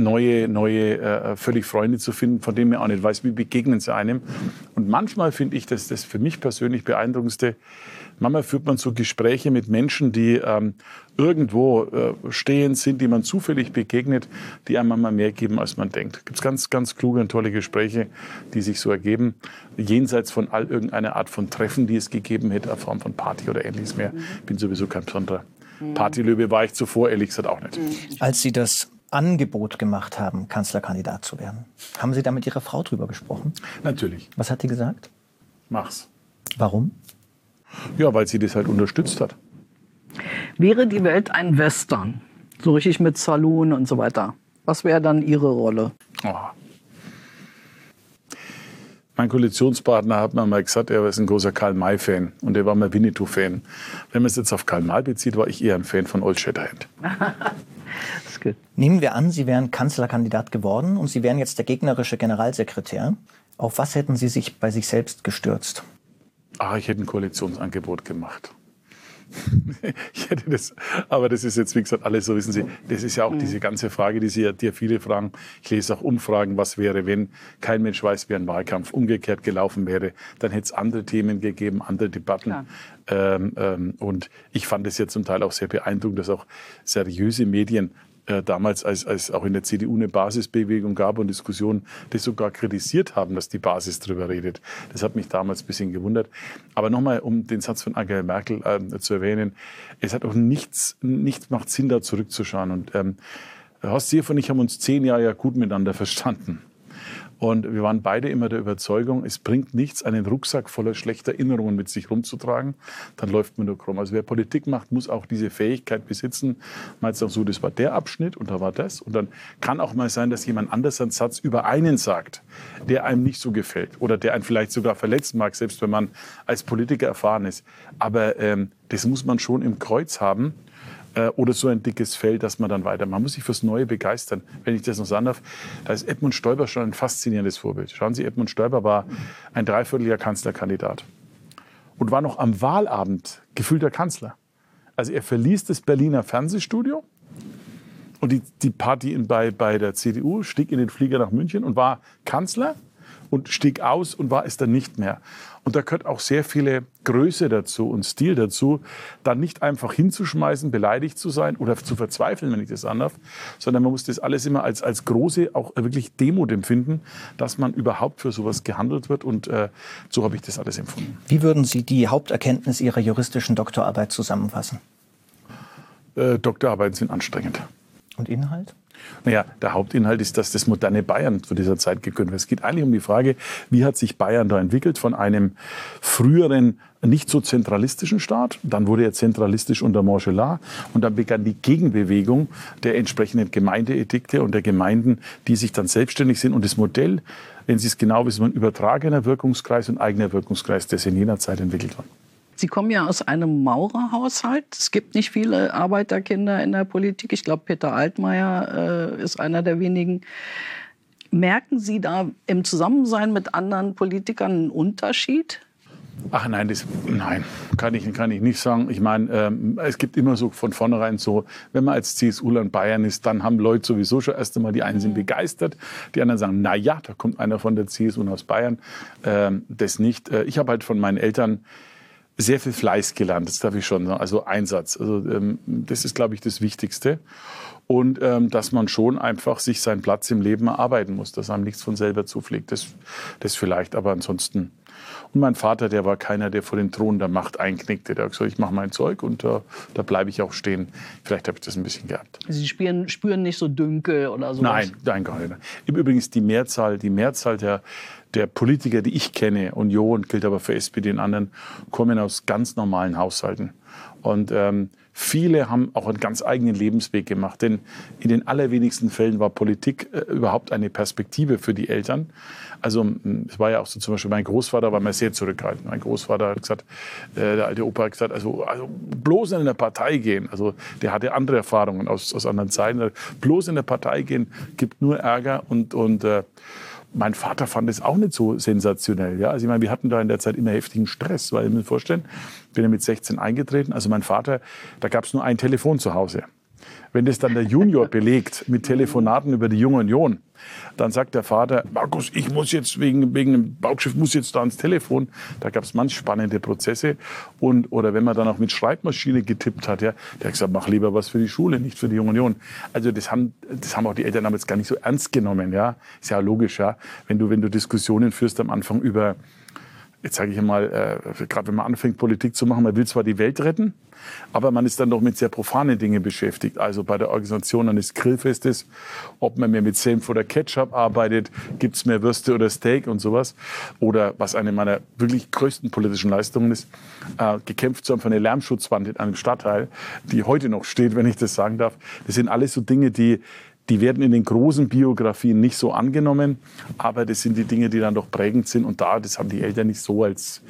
neue völlig Freunde zu finden, von denen man auch nicht weiß, wie begegnen sie einem. Und manchmal finde ich, dass das für mich persönlich beeindruckendste, manchmal führt man so Gespräche mit Menschen, die irgendwo stehen sind, die man zufällig begegnet, die einem manchmal mehr geben, als man denkt. Es gibt ganz, ganz kluge und tolle Gespräche, die sich so ergeben, jenseits von irgendeiner Art von Treffen, die es gegeben hätte, in Form von Party oder Ähnliches mehr. Ich bin sowieso kein besonderer Partylöwe, war ich zuvor, ehrlich gesagt, auch nicht. Als Sie das Angebot gemacht haben, Kanzlerkandidat zu werden, haben Sie da mit Ihrer Frau drüber gesprochen? Natürlich. Was hat die gesagt? Mach's. Warum? Ja, weil sie das halt unterstützt hat. Wäre die Welt ein Western, so richtig mit Saloon und so weiter, was wäre dann Ihre Rolle? Oh. Mein Koalitionspartner hat mir mal gesagt, er ist ein großer Karl-May-Fan und er war mal Winnetou-Fan. Wenn man es jetzt auf Karl May bezieht, war ich eher ein Fan von Old Shatterhand. Das ist gut. Nehmen wir an, Sie wären Kanzlerkandidat geworden und Sie wären jetzt der gegnerische Generalsekretär. Auf was hätten Sie sich bei sich selbst gestürzt? Ich hätte ein Koalitionsangebot gemacht. Ich hätte das, aber das ist jetzt, wie gesagt, alles so, wissen Sie, das ist ja auch diese ganze Frage, die viele fragen. Ich lese auch Umfragen, was wäre, wenn kein Mensch weiß, wie ein Wahlkampf umgekehrt gelaufen wäre. Dann hätte es andere Themen gegeben, andere Debatten. Und ich fand es ja zum Teil auch sehr beeindruckend, dass auch seriöse Medien damals, als auch in der CDU eine Basisbewegung gab und Diskussionen, das sogar kritisiert haben, dass die Basis drüber redet. Das hat mich damals ein bisschen gewundert. Aber nochmal, um den Satz von Angela Merkel zu erwähnen, es hat auch nichts macht Sinn, da zurückzuschauen. Und Horst Seehofer und ich haben uns 10 Jahre ja gut miteinander verstanden. Und wir waren beide immer der Überzeugung, es bringt nichts, einen Rucksack voller schlechter Erinnerungen mit sich rumzutragen. Dann läuft man nur krumm. Also wer Politik macht, muss auch diese Fähigkeit besitzen. Man hat es auch so, das war der Abschnitt und da war das. Und dann kann auch mal sein, dass jemand anders einen Satz über einen sagt, der einem nicht so gefällt. Oder der einen vielleicht sogar verletzen mag, selbst wenn man als Politiker erfahren ist. Aber das muss man schon im Kreuz haben. Oder so ein dickes Fell, dass man dann weiter. Man muss sich fürs Neue begeistern. Wenn ich das noch sagen darf, da ist Edmund Stoiber schon ein faszinierendes Vorbild. Schauen Sie, Edmund Stoiber war ein Dreivierteljahr Kanzlerkandidat und war noch am Wahlabend gefühlter Kanzler. Also er verließ das Berliner Fernsehstudio und die Party bei der CDU, stieg in den Flieger nach München und war Kanzler und stieg aus und war es dann nicht mehr. Und da gehört auch sehr viele Größe dazu und Stil dazu, dann nicht einfach hinzuschmeißen, beleidigt zu sein oder zu verzweifeln, wenn ich das sagen darf, sondern man muss das alles immer als große, auch wirklich Demut empfinden, dass man überhaupt für sowas gehandelt wird. Und so habe ich das alles empfunden. Wie würden Sie die Haupterkenntnis Ihrer juristischen Doktorarbeit zusammenfassen? Doktorarbeiten sind anstrengend. Und Inhalt? Naja, der Hauptinhalt ist, dass das moderne Bayern zu dieser Zeit gegründet wird. Es geht eigentlich um die Frage, wie hat sich Bayern da entwickelt von einem früheren, nicht so zentralistischen Staat. Dann wurde er zentralistisch unter Montgelas und dann begann die Gegenbewegung der entsprechenden Gemeindeedikte und der Gemeinden, die sich dann selbstständig sind. Und das Modell, wenn Sie es genau wissen, ein übertragener Wirkungskreis und eigener Wirkungskreis, das in jener Zeit entwickelt wurde. Sie kommen ja aus einem Maurerhaushalt. Es gibt nicht viele Arbeiterkinder in der Politik. Ich glaube, Peter Altmaier ist einer der wenigen. Merken Sie da im Zusammensein mit anderen Politikern einen Unterschied? Ach nein, kann ich nicht sagen. Ich meine, es gibt immer so von vornherein so, wenn man als CSUler in Bayern ist, dann haben Leute sowieso schon erst einmal, die einen sind begeistert, die anderen sagen, na ja, da kommt einer von der CSU aus Bayern. Das nicht. Ich habe halt von meinen Eltern sehr viel Fleiß gelernt, das darf ich schon sagen, also Einsatz. Also das ist, glaube ich, das Wichtigste. Und dass man schon einfach sich seinen Platz im Leben erarbeiten muss, dass einem nichts von selber zufliegt. Das vielleicht, aber ansonsten. Und mein Vater, der war keiner, der vor den Thron der Macht einknickte. Der hat gesagt, ich mache mein Zeug und da bleibe ich auch stehen. Vielleicht habe ich das ein bisschen gehabt. Sie spüren nicht so Dünkel oder so? Nein, gar nicht. Übrigens die Mehrzahl der Politiker, die ich kenne, Union, gilt aber für SPD und anderen, kommen aus ganz normalen Haushalten. Und viele haben auch einen ganz eigenen Lebensweg gemacht. Denn in den allerwenigsten Fällen war Politik überhaupt eine Perspektive für die Eltern. Also es war ja auch so, zum Beispiel mein Großvater war mal sehr zurückhaltend. Mein Großvater hat gesagt, der alte Opa hat gesagt, also bloß in eine Partei gehen. Also der hatte andere Erfahrungen aus anderen Zeiten. Bloß in eine Partei gehen gibt nur Ärger und mein Vater fand es auch nicht so sensationell. Ja? Also ich meine, wir hatten da in der Zeit immer heftigen Stress, weil ich mir vorstellen, ich bin ja mit 16 eingetreten. Also mein Vater, da gab es nur ein Telefon zu Hause. Wenn das dann der Junior belegt mit Telefonaten über die Junge Union, dann sagt der Vater, Markus, ich muss jetzt wegen einem Baugeschiff muss jetzt da ans Telefon. Da gab es manch spannende Prozesse. Oder wenn man dann auch mit Schreibmaschine getippt hat, ja, der hat gesagt, mach lieber was für die Schule, nicht für die Junge Union. Also das haben auch die Eltern damals gar nicht so ernst genommen. Ja, ist ja logisch, ja, wenn du Diskussionen führst am Anfang über, jetzt sage ich mal, gerade wenn man anfängt, Politik zu machen, man will zwar die Welt retten, aber man ist dann doch mit sehr profanen Dingen beschäftigt. Also bei der Organisation eines Grillfestes, ob man mehr mit Senf oder Ketchup arbeitet, gibt es mehr Würste oder Steak und sowas. Oder was eine meiner wirklich größten politischen Leistungen ist, gekämpft zu haben für eine Lärmschutzwand in einem Stadtteil, die heute noch steht, wenn ich das sagen darf. Das sind alles so Dinge, die werden in den großen Biografien nicht so angenommen, aber das sind die Dinge, die dann doch prägend sind. Und das haben die Eltern nicht so als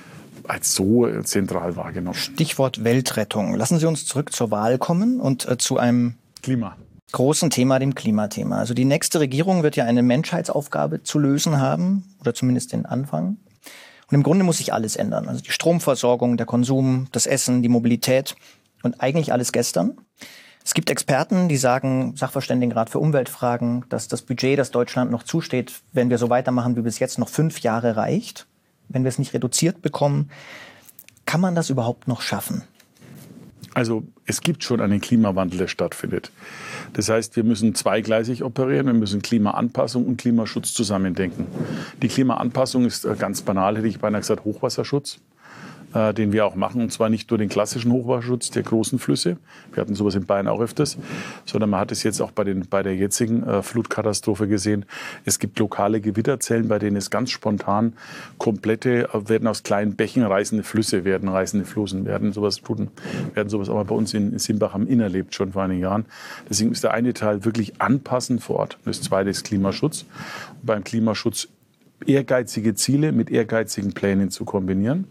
so zentral wahrgenommen. Stichwort Weltrettung. Lassen Sie uns zurück zur Wahl kommen und zu einem großen Thema, dem Klimathema. Also die nächste Regierung wird ja eine Menschheitsaufgabe zu lösen haben, oder zumindest den Anfang. Und im Grunde muss sich alles ändern. Also die Stromversorgung, der Konsum, das Essen, die Mobilität und eigentlich alles gestern. Es gibt Experten, die sagen, Sachverständigenrat für Umweltfragen, dass das Budget, das Deutschland noch zusteht, wenn wir so weitermachen wie bis jetzt, noch 5 Jahre reicht, wenn wir es nicht reduziert bekommen. Kann man das überhaupt noch schaffen? Also es gibt schon einen Klimawandel, der stattfindet. Das heißt, wir müssen zweigleisig operieren. Wir müssen Klimaanpassung und Klimaschutz zusammendenken. Die Klimaanpassung ist ganz banal, hätte ich beinahe gesagt, Hochwasserschutz, den wir auch machen. Und zwar nicht nur den klassischen Hochwasserschutz der großen Flüsse. Wir hatten sowas in Bayern auch öfters. Sondern man hat es jetzt auch bei der jetzigen Flutkatastrophe gesehen. Es gibt lokale Gewitterzellen, bei denen es ganz spontan werden aus kleinen Bächen reißende Flüsse werden, reißende Flusen werden. Sowas auch mal bei uns in Simbach am Inn erlebt, schon vor einigen Jahren. Deswegen ist der eine Teil wirklich anpassen vor Ort. Das zweite ist Klimaschutz. Und beim Klimaschutz ehrgeizige Ziele mit ehrgeizigen Plänen zu kombinieren.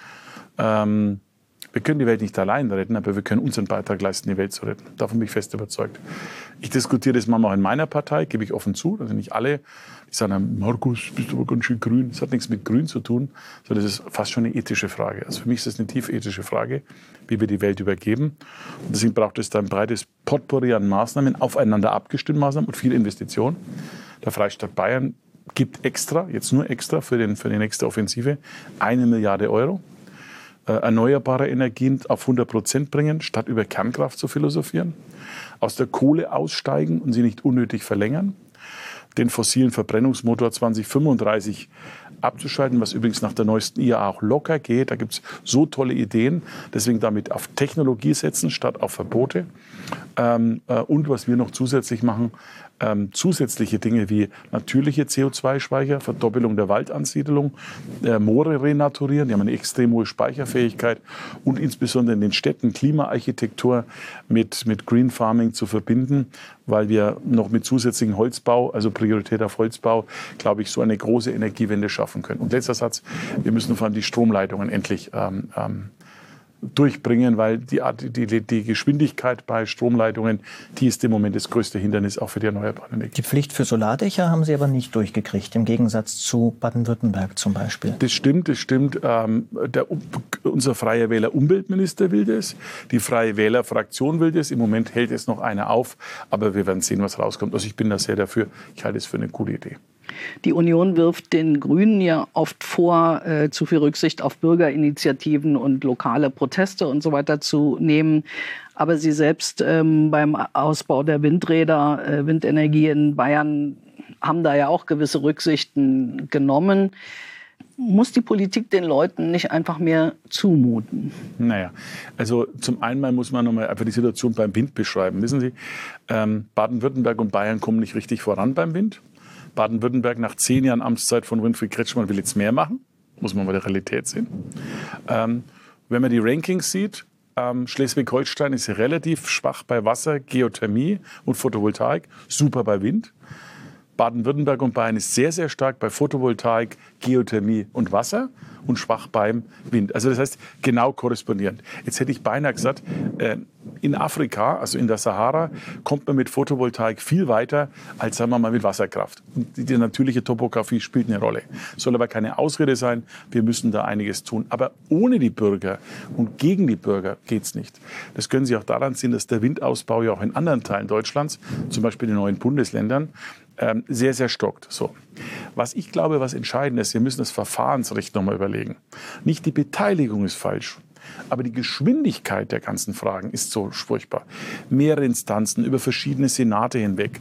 Wir können die Welt nicht allein retten, aber wir können unseren Beitrag leisten, die Welt zu retten. Davon bin ich fest überzeugt. Ich diskutiere das manchmal auch in meiner Partei, gebe ich offen zu. Also nicht alle, die sagen, Markus, bist du aber ganz schön grün. Das hat nichts mit grün zu tun, sondern das ist fast schon eine ethische Frage. Also für mich ist das eine tief ethische Frage, wie wir die Welt übergeben. Und deswegen braucht es da ein breites Potpourri an Maßnahmen, aufeinander abgestimmte Maßnahmen und viel Investition. Der Freistaat Bayern gibt extra, jetzt nur extra für die nächste Offensive, 1 Milliarde Euro. Erneuerbare Energien auf 100% bringen, statt über Kernkraft zu philosophieren, aus der Kohle aussteigen und sie nicht unnötig verlängern, den fossilen Verbrennungsmotor 2035 abzuschalten, was übrigens nach der neuesten IAA auch locker geht. Da gibt es so tolle Ideen, deswegen damit auf Technologie setzen statt auf Verbote. Und was wir noch zusätzlich machen, zusätzliche Dinge wie natürliche CO2-Speicher, Verdoppelung der Waldansiedelung, Moore renaturieren, die haben eine extrem hohe Speicherfähigkeit und insbesondere in den Städten Klimaarchitektur mit Green Farming zu verbinden, weil wir noch mit zusätzlichen Holzbau, also Priorität auf Holzbau, glaube ich, so eine große Energiewende schaffen können. Und letzter Satz, wir müssen vor allem die Stromleitungen endlich durchbringen, weil die Geschwindigkeit bei Stromleitungen, die ist im Moment das größte Hindernis auch für die erneuerbaren Energien. Die Pflicht für Solardächer haben Sie aber nicht durchgekriegt, im Gegensatz zu Baden-Württemberg zum Beispiel. Das stimmt. Unser Freie Wähler Umweltminister will das, die Freie Wähler Fraktion will das. Im Moment hält es noch einer auf, aber wir werden sehen, was rauskommt. Also ich bin da sehr dafür. Ich halte es für eine gute Idee. Die Union wirft den Grünen ja oft vor, zu viel Rücksicht auf Bürgerinitiativen und lokale Proteste und so weiter zu nehmen. Aber Sie selbst beim Ausbau der Windräder, Windenergie in Bayern haben da ja auch gewisse Rücksichten genommen. Muss die Politik den Leuten nicht einfach mehr zumuten? Naja, also zum einen muss man nochmal einfach die Situation beim Wind beschreiben. Wissen Sie, Baden-Württemberg und Bayern kommen nicht richtig voran beim Wind. Baden-Württemberg nach 10 Jahren Amtszeit von Winfried Kretschmann will jetzt mehr machen. Muss man mal der Realität sehen. Wenn man die Rankings sieht, Schleswig-Holstein ist relativ schwach bei Wasser, Geothermie und Photovoltaik, super bei Wind. Baden-Württemberg und Bayern ist sehr, sehr stark bei Photovoltaik, Geothermie und Wasser und schwach beim Wind. Also das heißt, genau korrespondierend. Jetzt hätte ich beinahe gesagt, in Afrika, also in der Sahara, kommt man mit Photovoltaik viel weiter als, sagen wir mal, mit Wasserkraft. Und die natürliche Topografie spielt eine Rolle. Soll aber keine Ausrede sein, wir müssen da einiges tun. Aber ohne die Bürger und gegen die Bürger geht's nicht. Das können Sie auch daran sehen, dass der Windausbau ja auch in anderen Teilen Deutschlands, zum Beispiel in den neuen Bundesländern, sehr, sehr stockt. So. Was ich glaube, was entscheidend ist, wir müssen das Verfahrensrecht nochmal überlegen. Nicht die Beteiligung ist falsch, aber die Geschwindigkeit der ganzen Fragen ist so furchtbar. Mehrere Instanzen über verschiedene Senate hinweg,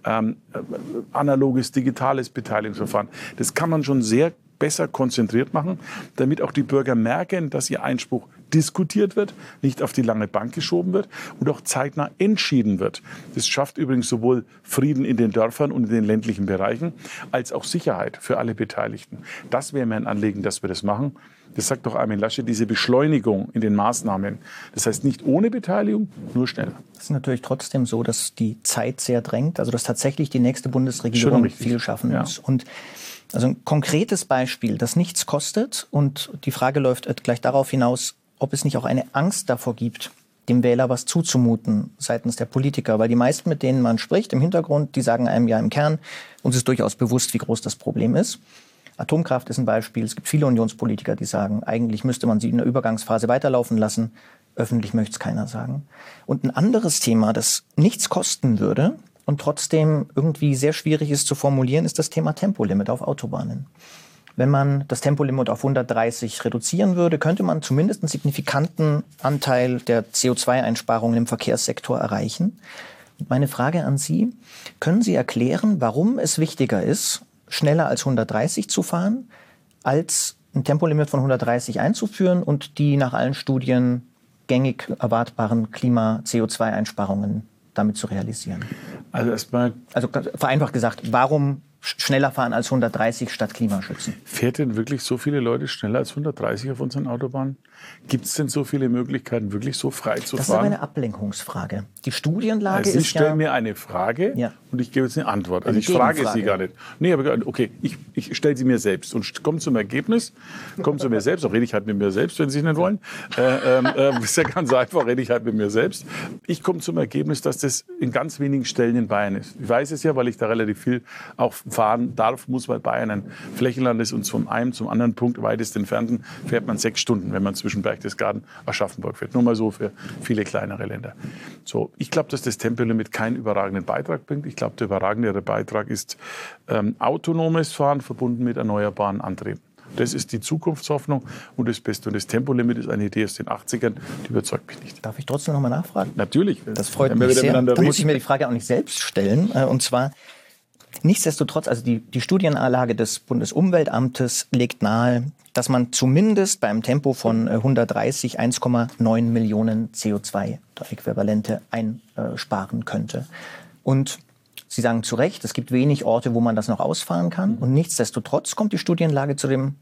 analoges, digitales Beteiligungsverfahren. Das kann man schon sehr besser konzentriert machen, damit auch die Bürger merken, dass ihr Einspruch diskutiert wird, nicht auf die lange Bank geschoben wird und auch zeitnah entschieden wird. Das schafft übrigens sowohl Frieden in den Dörfern und in den ländlichen Bereichen, als auch Sicherheit für alle Beteiligten. Das wäre mir ein Anliegen, dass wir das machen. Das sagt doch Armin Laschet, diese Beschleunigung in den Maßnahmen. Das heißt nicht ohne Beteiligung, nur schneller. Es ist natürlich trotzdem so, dass die Zeit sehr drängt, also dass tatsächlich die nächste Bundesregierung viel schaffen muss. Und also ein konkretes Beispiel, das nichts kostet und die Frage läuft gleich darauf hinaus, ob es nicht auch eine Angst davor gibt, dem Wähler was zuzumuten seitens der Politiker. Weil die meisten, mit denen man spricht im Hintergrund, die sagen einem ja im Kern, uns ist durchaus bewusst, wie groß das Problem ist. Atomkraft ist ein Beispiel. Es gibt viele Unionspolitiker, die sagen, eigentlich müsste man sie in der Übergangsphase weiterlaufen lassen. Öffentlich möchte es keiner sagen. Und ein anderes Thema, das nichts kosten würde und trotzdem irgendwie sehr schwierig ist zu formulieren, ist das Thema Tempolimit auf Autobahnen. Wenn man das Tempolimit auf 130 reduzieren würde, könnte man zumindest einen signifikanten Anteil der CO2-Einsparungen im Verkehrssektor erreichen. Und meine Frage an Sie, können Sie erklären, warum es wichtiger ist, schneller als 130 zu fahren, als ein Tempolimit von 130 einzuführen und die nach allen Studien gängig erwartbaren Klima-CO2-Einsparungen damit zu realisieren? Also erstmal, also vereinfacht gesagt, warum schneller fahren als 130 statt Klimaschützen? Fährt denn wirklich so viele Leute schneller als 130 auf unseren Autobahnen? Gibt es denn so viele Möglichkeiten, wirklich so frei zu fahren? Das ist aber eine Ablenkungsfrage. Die Studienlage also Sie ist stellen mir eine Frage und ich gebe jetzt eine Antwort. Also ich frage Sie gar nicht. Nee, aber okay, ich stelle sie mir selbst und komme zum Ergebnis. Komme zu mir selbst, auch rede ich halt mit mir selbst, wenn Sie es nicht wollen. Ist ja ganz einfach, rede ich halt mit mir selbst. Ich komme zum Ergebnis, dass das in ganz wenigen Stellen in Bayern ist. Ich weiß es ja, weil ich da relativ viel auch fahren darf, muss, weil Bayern ein Flächenland ist und von einem zum anderen Punkt weitest entfernten fährt man 6 Stunden, wenn man zwischen Berchtesgaden, Aschaffenburg fährt. Nur mal so für viele kleinere Länder. So, ich glaube, dass das Tempolimit keinen überragenden Beitrag bringt. Ich glaube, der überragendere Beitrag ist autonomes Fahren verbunden mit erneuerbaren Antrieben. Das ist die Zukunftshoffnung und das Beste. Und das Tempolimit ist eine Idee aus den 80ern, die überzeugt mich nicht. Darf ich trotzdem noch mal nachfragen? Natürlich. Das freut mich sehr. Da muss ich mir die Frage auch nicht selbst stellen. Und zwar, nichtsdestotrotz, also die Studienanlage des Bundesumweltamtes legt nahe, dass man zumindest beim Tempo von 130 1,9 Millionen CO2-Äquivalente einsparen könnte. Und Sie sagen zu Recht, es gibt wenig Orte, wo man das noch ausfahren kann. Und nichtsdestotrotz kommt die Studienlage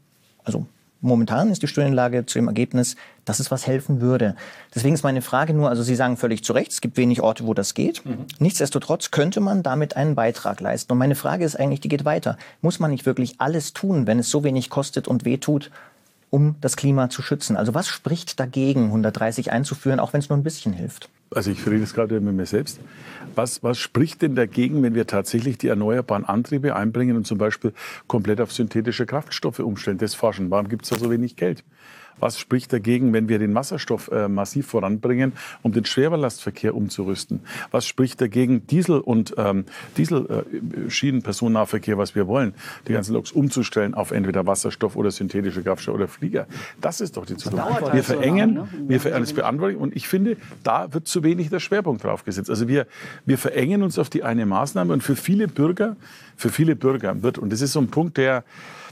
momentan ist die Studienlage zu dem Ergebnis, dass es was helfen würde. Deswegen ist meine Frage nur, also Sie sagen völlig zu Recht, es gibt wenig Orte, wo das geht. Nichtsdestotrotz könnte man damit einen Beitrag leisten. Und meine Frage ist eigentlich, die geht weiter. Muss man nicht wirklich alles tun, wenn es so wenig kostet und wehtut, um das Klima zu schützen? Also was spricht dagegen, 130 einzuführen, auch wenn es nur ein bisschen hilft? Also ich rede jetzt gerade mit mir selbst. Was spricht denn dagegen, wenn wir tatsächlich die erneuerbaren Antriebe einbringen und zum Beispiel komplett auf synthetische Kraftstoffe umstellen? Das forschen. Warum gibt es da so wenig Geld? Was spricht dagegen, wenn wir den Wasserstoff massiv voranbringen, um den Schwerbelastverkehr umzurüsten? Was spricht dagegen, Diesel- und Schienenpersonennahverkehr, was wir wollen, die ganzen Loks umzustellen auf entweder Wasserstoff oder synthetische Kraftstoffe oder Flieger? Das ist doch die Zukunft. Wir verengen, das beantworten. Und ich finde, da wird zu wenig der Schwerpunkt drauf gesetzt. Also wir verengen uns auf die eine Maßnahme und für viele Bürger wird, und das ist so ein Punkt, der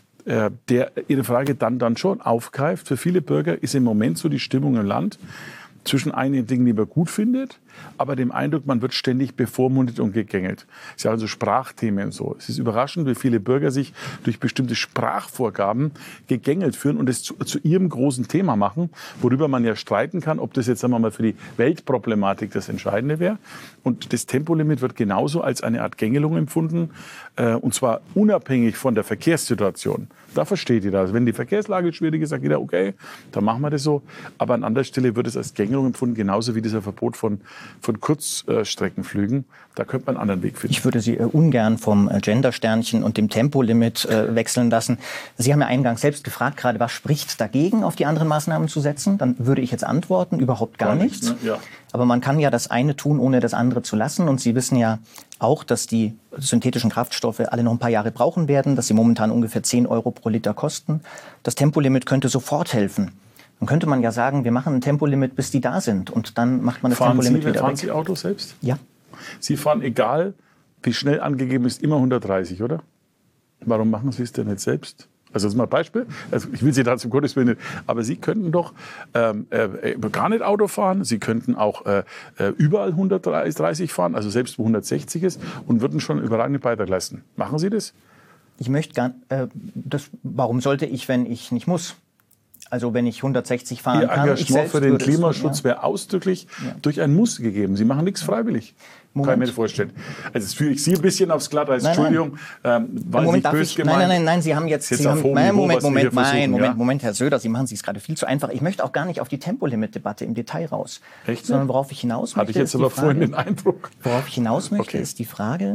Ihre Frage dann schon aufgreift. Für viele Bürger ist im Moment so die Stimmung im Land zwischen einigen Dingen, die man gut findet, aber dem Eindruck, man wird ständig bevormundet und gegängelt. Es ist ja also Sprachthemen und so. Es ist überraschend, wie viele Bürger sich durch bestimmte Sprachvorgaben gegängelt führen und es zu ihrem großen Thema machen, worüber man ja streiten kann, ob das jetzt, sagen wir mal, für die Weltproblematik das Entscheidende wäre. Und das Tempolimit wird genauso als eine Art Gängelung empfunden, und zwar unabhängig von der Verkehrssituation. Da versteht jeder. Also wenn die Verkehrslage schwierig ist, sagt jeder, okay, dann machen wir das so. Aber an anderer Stelle wird es als Gängelung empfunden, genauso wie dieser Verbot von Kurzstreckenflügen. Da könnte man einen anderen Weg finden. Ich würde Sie ungern vom Gendersternchen und dem Tempolimit wechseln lassen. Sie haben ja eingangs selbst gefragt, gerade was spricht dagegen, auf die anderen Maßnahmen zu setzen? Dann würde ich jetzt antworten, überhaupt gar nichts. Ne? Ja. Aber man kann ja das eine tun, ohne das andere zu lassen. Und Sie wissen ja auch, dass die synthetischen Kraftstoffe alle noch ein paar Jahre brauchen werden, dass sie momentan ungefähr 10 Euro pro Liter kosten. Das Tempolimit könnte sofort helfen. Dann könnte man ja sagen, wir machen ein Tempolimit, bis die da sind. Und dann macht man das Tempolimit wieder weg. Fahren Sie Auto selbst? Ja. Sie fahren, egal wie schnell angegeben ist, immer 130, oder? Warum machen Sie es denn nicht selbst? Also das ist mal ein Beispiel. Also ich will Sie dazu Gottes Willen nicht. Aber Sie könnten doch gar nicht Auto fahren. Sie könnten auch überall 130 fahren, also selbst wo 160 ist, und würden schon einen überragenden Beitrag leisten. Machen Sie das? Ich möchte warum sollte ich, wenn ich nicht muss? Also wenn ich 160 fahren kann. Ihr Engagement für den Klimaschutz wäre ausdrücklich durch ein Muss gegeben. Sie machen nichts freiwillig. Kann ich mir das vorstellen. Also jetzt führe ich Sie ein bisschen aufs Glatteis. Entschuldigung, Moment, nein, Sie haben jetzt Moment, Herr Söder, Sie machen es sich gerade viel zu einfach. Ich möchte auch gar nicht auf die Tempolimit-Debatte im Detail raus. Echt? Sondern worauf ich hinaus möchte, hatte ich jetzt aber vorhin den Eindruck. Worauf ich hinaus möchte, ist die Frage,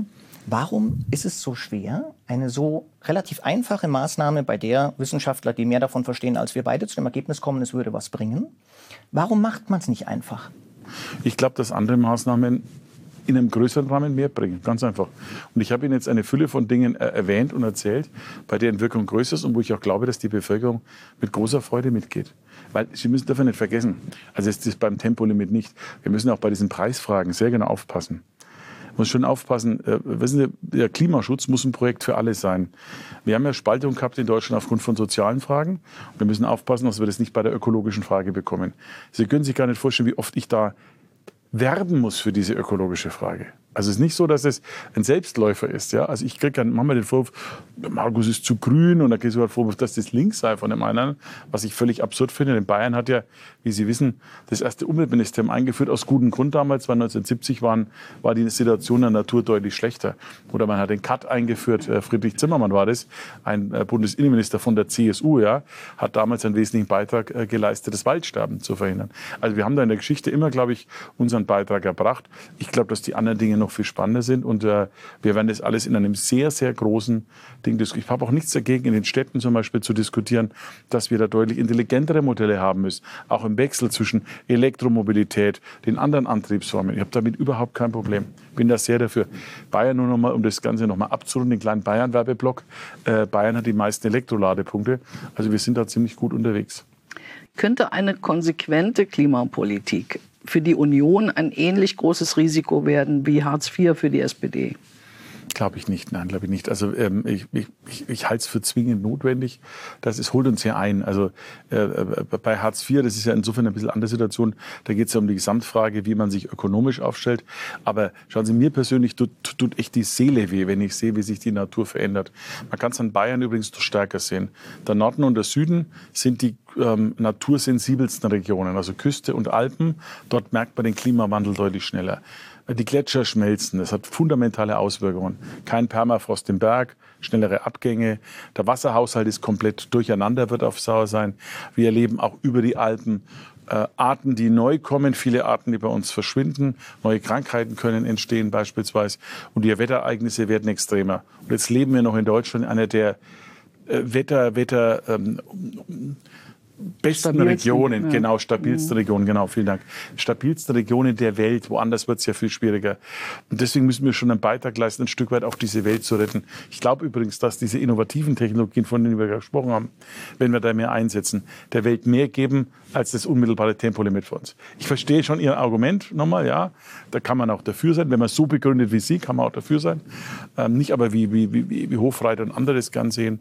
Warum ist es so schwer, eine so relativ einfache Maßnahme, bei der Wissenschaftler, die mehr davon verstehen als wir beide, zu dem Ergebnis kommen, es würde was bringen? Warum macht man es nicht einfach? Ich glaube, dass andere Maßnahmen in einem größeren Rahmen mehr bringen. Ganz einfach. Und ich habe Ihnen jetzt eine Fülle von Dingen erwähnt und erzählt, bei deren Wirkung größer ist und wo ich auch glaube, dass die Bevölkerung mit großer Freude mitgeht. Weil Sie dürfen nicht vergessen, also es ist beim Tempolimit nicht, wir müssen auch bei diesen Preisfragen sehr genau aufpassen. Man muss schon aufpassen, wissen Sie, der Klimaschutz muss ein Projekt für alle sein. Wir haben ja Spaltung gehabt in Deutschland aufgrund von sozialen Fragen. Wir müssen aufpassen, dass wir das nicht bei der ökologischen Frage bekommen. Sie können sich gar nicht vorstellen, wie oft ich da werben muss für diese ökologische Frage. Also es ist nicht so, dass es ein Selbstläufer ist. Ja? Also ich kriege dann manchmal den Vorwurf, Markus ist zu grün, und dann kriege ich sogar den Vorwurf, dass das links sei von dem einen, was ich völlig absurd finde. Denn Bayern hat ja, wie Sie wissen, das erste Umweltministerium eingeführt, aus gutem Grund damals, weil 1970 war die Situation der Natur deutlich schlechter. Oder man hat den Cut eingeführt, Friedrich Zimmermann war das, ein Bundesinnenminister von der CSU, ja, hat damals einen wesentlichen Beitrag geleistet, das Waldsterben zu verhindern. Also wir haben da in der Geschichte immer, glaube ich, unseren Beitrag erbracht. Ich glaube, dass die anderen Dinge noch viel spannender sind, und wir werden das alles in einem sehr, sehr großen Ding diskutieren. Ich habe auch nichts dagegen, in den Städten zum Beispiel zu diskutieren, dass wir da deutlich intelligentere Modelle haben müssen, auch im Wechsel zwischen Elektromobilität, den anderen Antriebsformen. Ich habe damit überhaupt kein Problem. Bin da sehr dafür. Bayern, nur noch mal, um das Ganze noch mal abzurunden, den kleinen Bayern-Werbeblock. Bayern hat die meisten Elektroladepunkte. Also wir sind da ziemlich gut unterwegs. Könnte eine konsequente Klimapolitik für die Union ein ähnlich großes Risiko werden wie Hartz IV für die SPD? Glaube ich nicht, nein, glaube ich nicht. Also ich halte es für zwingend notwendig. Es holt uns ja ein. Also bei Hartz IV, das ist ja insofern ein bisschen andere Situation. Da geht es ja um die Gesamtfrage, wie man sich ökonomisch aufstellt. Aber schauen Sie, mir persönlich tut echt die Seele weh, wenn ich sehe, wie sich die Natur verändert. Man kann es an Bayern übrigens noch stärker sehen. Der Norden und der Süden sind die natursensibelsten Regionen, also Küste und Alpen. Dort merkt man den Klimawandel deutlich schneller. Die Gletscher schmelzen, das hat fundamentale Auswirkungen. Kein Permafrost im Berg, schnellere Abgänge. Der Wasserhaushalt ist komplett durcheinander, wird auf Dauer sein. Wir erleben auch über die Alpen Arten, die neu kommen, viele Arten, die bei uns verschwinden. Neue Krankheiten können entstehen beispielsweise. Und die Wetterereignisse werden extremer. Und jetzt leben wir noch in Deutschland in einer der besten Regionen, ja. Genau, stabilsten Regionen, genau, vielen Dank. Stabilsten Regionen der Welt, woanders wird es ja viel schwieriger. Und deswegen müssen wir schon einen Beitrag leisten, ein Stück weit auch diese Welt zu retten. Ich glaube übrigens, dass diese innovativen Technologien, von denen wir gesprochen haben, wenn wir da mehr einsetzen, der Welt mehr geben als das unmittelbare Tempolimit für uns. Ich verstehe schon Ihr Argument nochmal, ja, da kann man auch dafür sein. Wenn man es so begründet wie Sie, kann man auch dafür sein. Nicht aber wie Hofreiter und andere das gern sehen.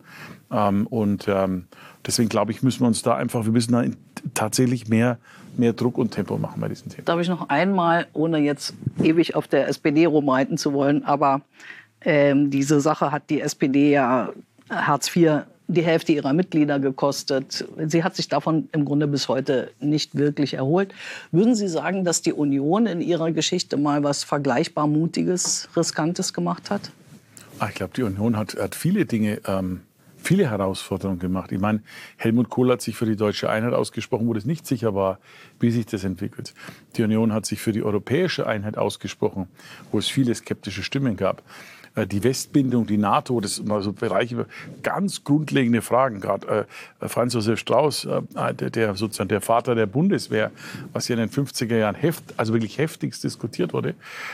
Deswegen glaube ich, wir müssen da tatsächlich mehr Druck und Tempo machen bei diesen Themen. Darf ich noch einmal, ohne jetzt ewig auf der SPD rumreiten zu wollen, aber diese Sache hat die SPD ja Hartz IV die Hälfte ihrer Mitglieder gekostet. Sie hat sich davon im Grunde bis heute nicht wirklich erholt. Würden Sie sagen, dass die Union in ihrer Geschichte mal was vergleichbar Mutiges, Riskantes gemacht hat? Ich glaube, die Union hat viele Dinge, viele Herausforderungen gemacht. Ich meine, Helmut Kohl hat sich für die deutsche Einheit ausgesprochen, wo das nicht sicher war, wie sich das entwickelt. Die Union hat sich für die europäische Einheit ausgesprochen, wo es viele skeptische Stimmen gab. Die Westbindung, die NATO, das sind also Bereiche, ganz grundlegende Fragen. Gerade Franz Josef Strauß, sozusagen der Vater der Bundeswehr, was ja in den 50er Jahren wirklich heftigst diskutiert wurde.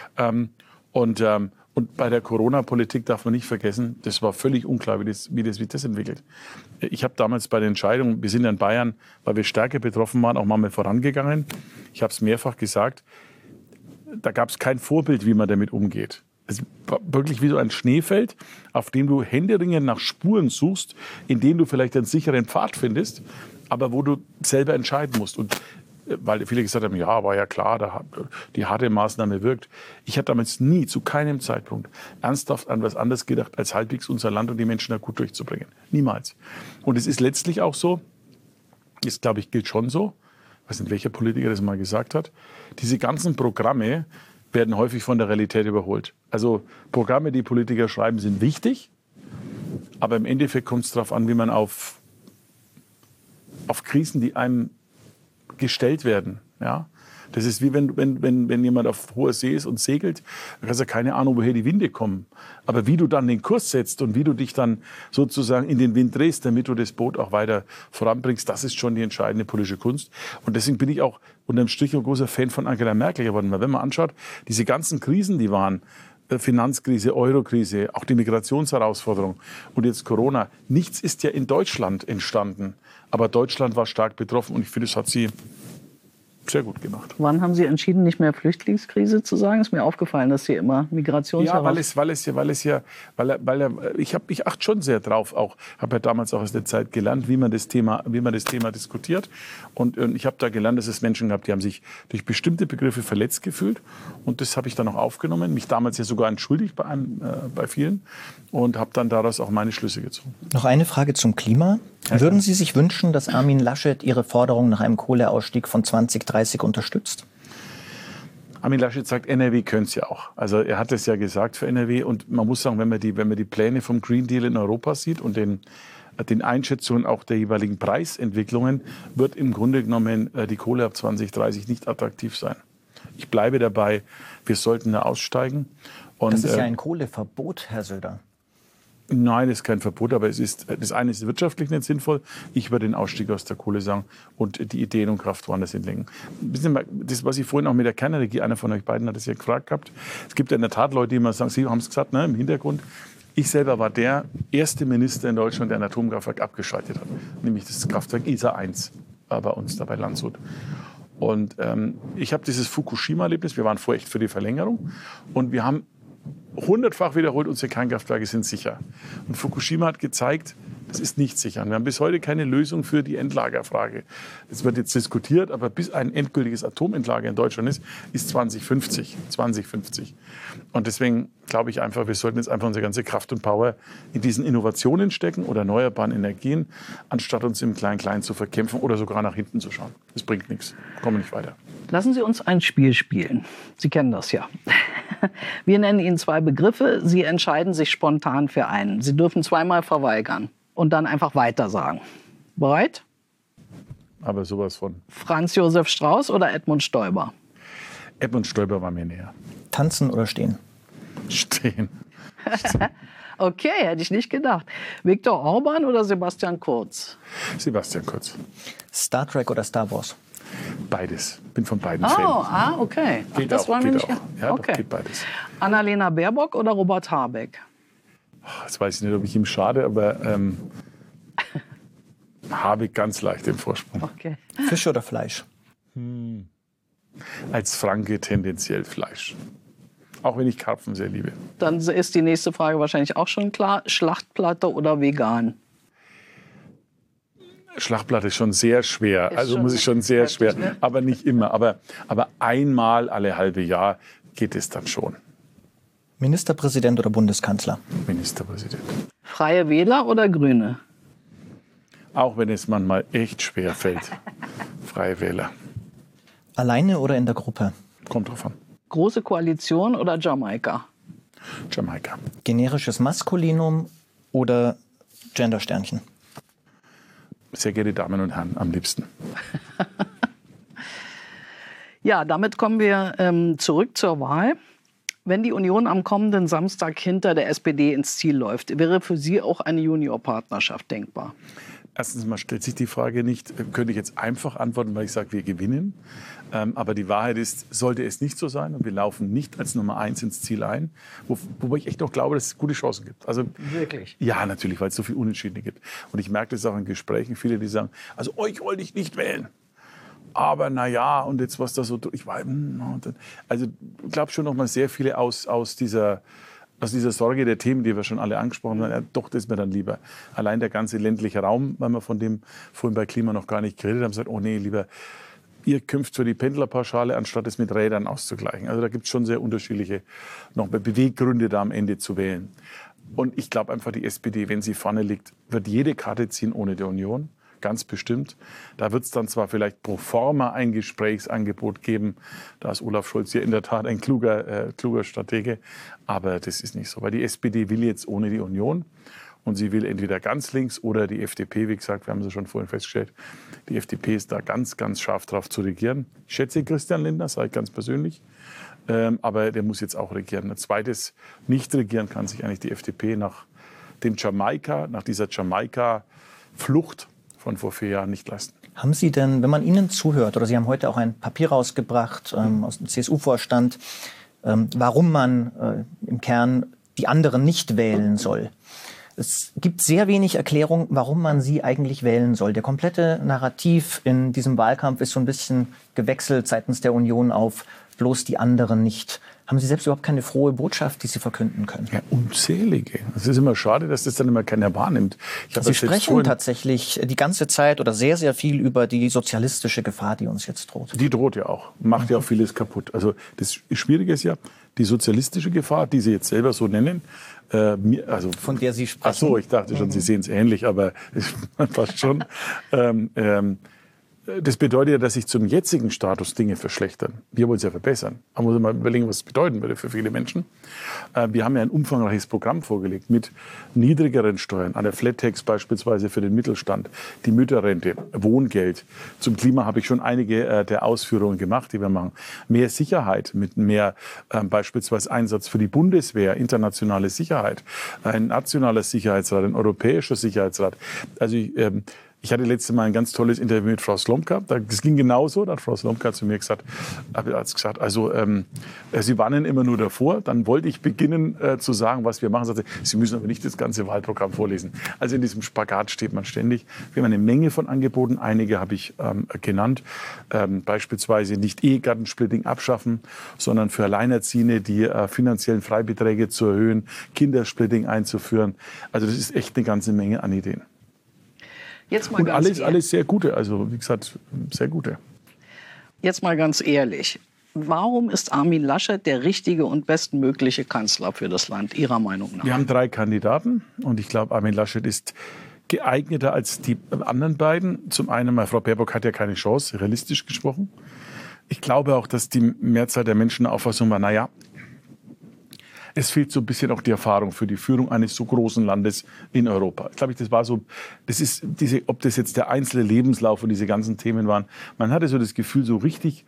Und bei der Corona-Politik darf man nicht vergessen, das war völlig unklar, wie das entwickelt. Ich habe damals bei der Entscheidung, wir sind ja in Bayern, weil wir stärker betroffen waren, auch mal vorangegangen. Ich habe es mehrfach gesagt, da gab es kein Vorbild, wie man damit umgeht. Es war wirklich wie so ein Schneefeld, auf dem du händeringend nach Spuren suchst, in denen du vielleicht einen sicheren Pfad findest, aber wo du selber entscheiden musst. Und weil viele gesagt haben, ja, war ja klar, die harte Maßnahme wirkt. Ich habe damals nie, zu keinem Zeitpunkt, ernsthaft an was anderes gedacht, als halbwegs unser Land und die Menschen da gut durchzubringen. Niemals. Und es ist letztlich auch so, das glaube ich gilt schon so, ich weiß nicht, welcher Politiker das mal gesagt hat, diese ganzen Programme werden häufig von der Realität überholt. Also Programme, die Politiker schreiben, sind wichtig, aber im Endeffekt kommt es darauf an, wie man auf Krisen, die einem gestellt werden, ja, Das ist wie wenn jemand auf hoher See ist und segelt, dann hast du keine Ahnung, woher die Winde kommen. Aber wie du dann den Kurs setzt und wie du dich dann sozusagen in den Wind drehst, damit du das Boot auch weiter voranbringst, das ist schon die entscheidende politische Kunst. Und deswegen bin ich auch unterm Strich ein großer Fan von Angela Merkel geworden. Weil wenn man anschaut, diese ganzen Krisen, die waren, Finanzkrise, Eurokrise, auch die Migrationsherausforderung und jetzt Corona. Nichts ist ja in Deutschland entstanden. Aber Deutschland war stark betroffen und ich finde, das hat sie sehr gut gemacht. Wann haben Sie entschieden, nicht mehr Flüchtlingskrise zu sagen? Ist mir aufgefallen, dass Sie immer ich achte schon sehr drauf. Auch habe ja damals auch aus der Zeit gelernt, wie man das Thema diskutiert. Und ich habe da gelernt, dass es Menschen gab, die haben sich durch bestimmte Begriffe verletzt gefühlt. Und das habe ich dann auch aufgenommen. Mich damals ja sogar entschuldigt bei vielen und habe dann daraus auch meine Schlüsse gezogen. Noch eine Frage zum Klima. Würden Sie sich wünschen, dass Armin Laschet Ihre Forderung nach einem Kohleausstieg von 2030 unterstützt? Armin Laschet sagt, NRW könnte es ja auch. Also er hat es ja gesagt für NRW. Und man muss sagen, wenn man die Pläne vom Green Deal in Europa sieht und den Einschätzungen auch der jeweiligen Preisentwicklungen, wird im Grunde genommen die Kohle ab 2030 nicht attraktiv sein. Ich bleibe dabei, wir sollten da aussteigen. Und, das ist ja ein Kohleverbot, Herr Söder. Nein, das ist kein Verbot, aber das eine ist wirtschaftlich nicht sinnvoll. Ich würde den Ausstieg aus der Kohle sagen und die Ideen und Kraft woanders hinlegen. Das, was ich vorhin auch mit der Kernenergie, einer von euch beiden hat es ja gefragt gehabt. Es gibt ja in der Tat Leute, die immer sagen, Sie haben es gesagt, ne, im Hintergrund. Ich selber war der erste Minister in Deutschland, der ein Atomkraftwerk abgeschaltet hat. Nämlich das Kraftwerk Isar 1 bei uns, da bei Landshut. Und ich habe dieses Fukushima-Erlebnis, wir waren vorher echt für die Verlängerung und wir haben 100-fach wiederholt, unsere Kernkraftwerke sind sicher. Und Fukushima hat gezeigt, das ist nicht sicher. Und wir haben bis heute keine Lösung für die Endlagerfrage. Das wird jetzt diskutiert, aber bis ein endgültiges Atomentlager in Deutschland ist 2050. Und deswegen glaube ich einfach, wir sollten jetzt einfach unsere ganze Kraft und Power in diesen Innovationen stecken oder erneuerbaren Energien, anstatt uns im Klein-Klein zu verkämpfen oder sogar nach hinten zu schauen. Das bringt nichts. Kommen nicht weiter. Lassen Sie uns ein Spiel spielen. Sie kennen das ja. Wir nennen Ihnen zwei Begriffe. Sie entscheiden sich spontan für einen. Sie dürfen zweimal verweigern und dann einfach weitersagen. Bereit? Aber sowas von. Franz Josef Strauß oder Edmund Stoiber? Edmund Stoiber war mir näher. Tanzen oder stehen? Stehen. Okay, hätte ich nicht gedacht. Viktor Orban oder Sebastian Kurz? Sebastian Kurz. Star Trek oder Star Wars? Beides. Bin von beiden Fan. Okay. Geht das auch, wollen wir geht nicht. auch. Ja, okay. doch, geht beides. Annalena Baerbock oder Robert Habeck? Jetzt weiß ich nicht, ob ich ihm schade, aber Habeck ganz leicht im Vorsprung. Okay. Fisch oder Fleisch? Als Franke tendenziell Fleisch. Auch wenn ich Karpfen sehr liebe. Dann ist die nächste Frage wahrscheinlich auch schon klar. Schlachtplatte oder vegan? Schlachtplatte ist schon sehr schwer. Also muss ich schon sehr schwer. Ne? Aber nicht immer. Aber einmal alle halbe Jahr geht es dann schon. Ministerpräsident oder Bundeskanzler? Ministerpräsident. Freie Wähler oder Grüne? Auch wenn es manchmal echt schwer fällt. Freie Wähler. Alleine oder in der Gruppe? Kommt drauf an. Große Koalition oder Jamaika? Jamaika. Generisches Maskulinum oder Gendersternchen? Sehr geehrte Damen und Herren, am liebsten. Ja, damit kommen wir zurück zur Wahl. Wenn die Union am kommenden Samstag hinter der SPD ins Ziel läuft, wäre für Sie auch eine Juniorpartnerschaft denkbar? Erstens mal stellt sich die Frage nicht, könnte ich jetzt einfach antworten, weil ich sage, wir gewinnen. Aber die Wahrheit ist, sollte es nicht so sein und wir laufen nicht als Nummer 1 ins Ziel ein, wobei ich echt noch glaube, dass es gute Chancen gibt. Also, wirklich? Ja, natürlich, weil es so viel Unentschiedene gibt. Und ich merke das auch in Gesprächen, viele, die sagen, also euch wollte ich nicht wählen. Aber na ja, und jetzt was da so, ich war, also ich glaube schon noch mal sehr viele aus dieser Sorge der Themen, die wir schon alle angesprochen haben, ja, doch, das ist mir dann lieber. Allein der ganze ländliche Raum, weil wir von dem vorhin bei Klima noch gar nicht geredet haben, sagt, oh nee, lieber, ihr kämpft für die Pendlerpauschale, anstatt es mit Rädern auszugleichen. Also da gibt es schon sehr unterschiedliche noch Beweggründe, da am Ende zu wählen. Und ich glaube einfach, die SPD, wenn sie vorne liegt, wird jede Karte ziehen ohne die Union. Ganz bestimmt. Da wird es dann zwar vielleicht pro forma ein Gesprächsangebot geben. Da ist Olaf Scholz hier in der Tat ein kluger Stratege. Aber das ist nicht so. Weil die SPD will jetzt ohne die Union. Und sie will entweder ganz links oder die FDP, wie gesagt, wir haben es schon vorhin festgestellt, die FDP ist da ganz, ganz scharf drauf zu regieren. Ich schätze Christian Lindner, sage ich ganz persönlich, aber der muss jetzt auch regieren. Ein zweites Nicht-Regieren kann sich eigentlich die FDP nach dieser Jamaika-Flucht von vor 4 Jahren nicht leisten. Haben Sie denn, wenn man Ihnen zuhört, oder Sie haben heute auch ein Papier rausgebracht aus dem CSU-Vorstand, warum man im Kern die anderen nicht wählen soll? Es gibt sehr wenig Erklärung, warum man sie eigentlich wählen soll. Der komplette Narrativ in diesem Wahlkampf ist so ein bisschen gewechselt seitens der Union auf bloß die anderen nicht. Haben Sie selbst überhaupt keine frohe Botschaft, die Sie verkünden können? Ja, unzählige. Es ist immer schade, dass das dann immer keiner wahrnimmt. Sie sprechen tatsächlich die ganze Zeit oder sehr, sehr viel über die sozialistische Gefahr, die uns jetzt droht. Die droht ja auch, macht ja auch vieles kaputt. Also das Schwierige ist ja, die sozialistische Gefahr, die Sie jetzt selber so nennen, von der Sie sprechen. Ach so, ich dachte schon, Sie sehen es ähnlich, aber fast schon. Das bedeutet ja, dass sich zum jetzigen Status Dinge verschlechtern. Wir wollen es ja verbessern. Man muss mal überlegen, was es bedeuten würde für viele Menschen. Wir haben ja ein umfangreiches Programm vorgelegt mit niedrigeren Steuern, einer Flat-Tax beispielsweise für den Mittelstand, die Mütterrente, Wohngeld. Zum Klima habe ich schon einige der Ausführungen gemacht, die wir machen. Mehr Sicherheit mit mehr beispielsweise Einsatz für die Bundeswehr, internationale Sicherheit, ein nationaler Sicherheitsrat, ein europäischer Sicherheitsrat. Also ich hatte letztes Mal ein ganz tolles Interview mit Frau Slomka. Das ging genauso. Da hat Frau Slomka zu mir gesagt, Sie warnen immer nur davor. Dann wollte ich beginnen zu sagen, was wir machen. Sagte, Sie müssen aber nicht das ganze Wahlprogramm vorlesen. Also in diesem Spagat steht man ständig. Wir haben eine Menge von Angeboten. Einige habe ich genannt. Beispielsweise nicht Ehegattensplitting abschaffen, sondern für Alleinerziehende die finanziellen Freibeträge zu erhöhen, Kindersplitting einzuführen. Also das ist echt eine ganze Menge an Ideen. Jetzt mal und alles sehr gute, also wie gesagt, sehr gute. Jetzt mal ganz ehrlich, warum ist Armin Laschet der richtige und bestmögliche Kanzler für das Land, Ihrer Meinung nach? Wir haben 3 Kandidaten und ich glaube, Armin Laschet ist geeigneter als die anderen beiden. Zum einen, Frau Baerbock hat ja keine Chance, realistisch gesprochen. Ich glaube auch, dass die Mehrzahl der Menschen der Auffassung war, naja, es fehlt so ein bisschen auch die Erfahrung für die Führung eines so großen Landes in Europa. Ich glaube, ob das jetzt der einzelne Lebenslauf und diese ganzen Themen waren, man hatte so das Gefühl, so richtig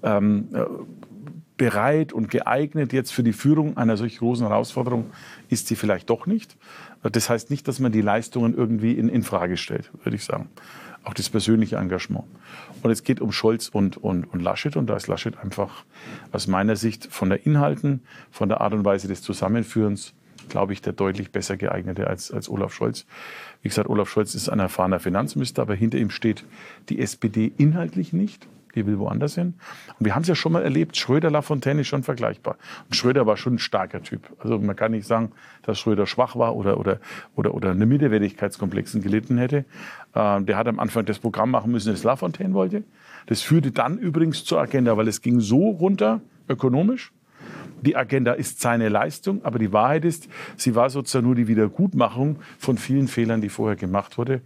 bereit und geeignet jetzt für die Führung einer solch großen Herausforderung ist sie vielleicht doch nicht. Das heißt nicht, dass man die Leistungen irgendwie in Frage stellt, würde ich sagen. Auch das persönliche Engagement. Und es geht um Scholz und Laschet. Und da ist Laschet einfach aus meiner Sicht von der Inhalten, von der Art und Weise des Zusammenführens, glaube ich, der deutlich besser geeignete als Olaf Scholz. Wie gesagt, Olaf Scholz ist ein erfahrener Finanzminister, aber hinter ihm steht die SPD inhaltlich nicht. Die will woanders hin. Und wir haben es ja schon mal erlebt, Schröder-Lafontaine ist schon vergleichbar. Und Schröder war schon ein starker Typ. Also man kann nicht sagen, dass Schröder schwach war oder eine Minderwertigkeitskomplexen gelitten hätte. Der hat am Anfang das Programm machen müssen, das Lafontaine wollte. Das führte dann übrigens zur Agenda, weil es ging so runter ökonomisch. Die Agenda ist seine Leistung, aber die Wahrheit ist, sie war sozusagen nur die Wiedergutmachung von vielen Fehlern, die vorher gemacht wurde,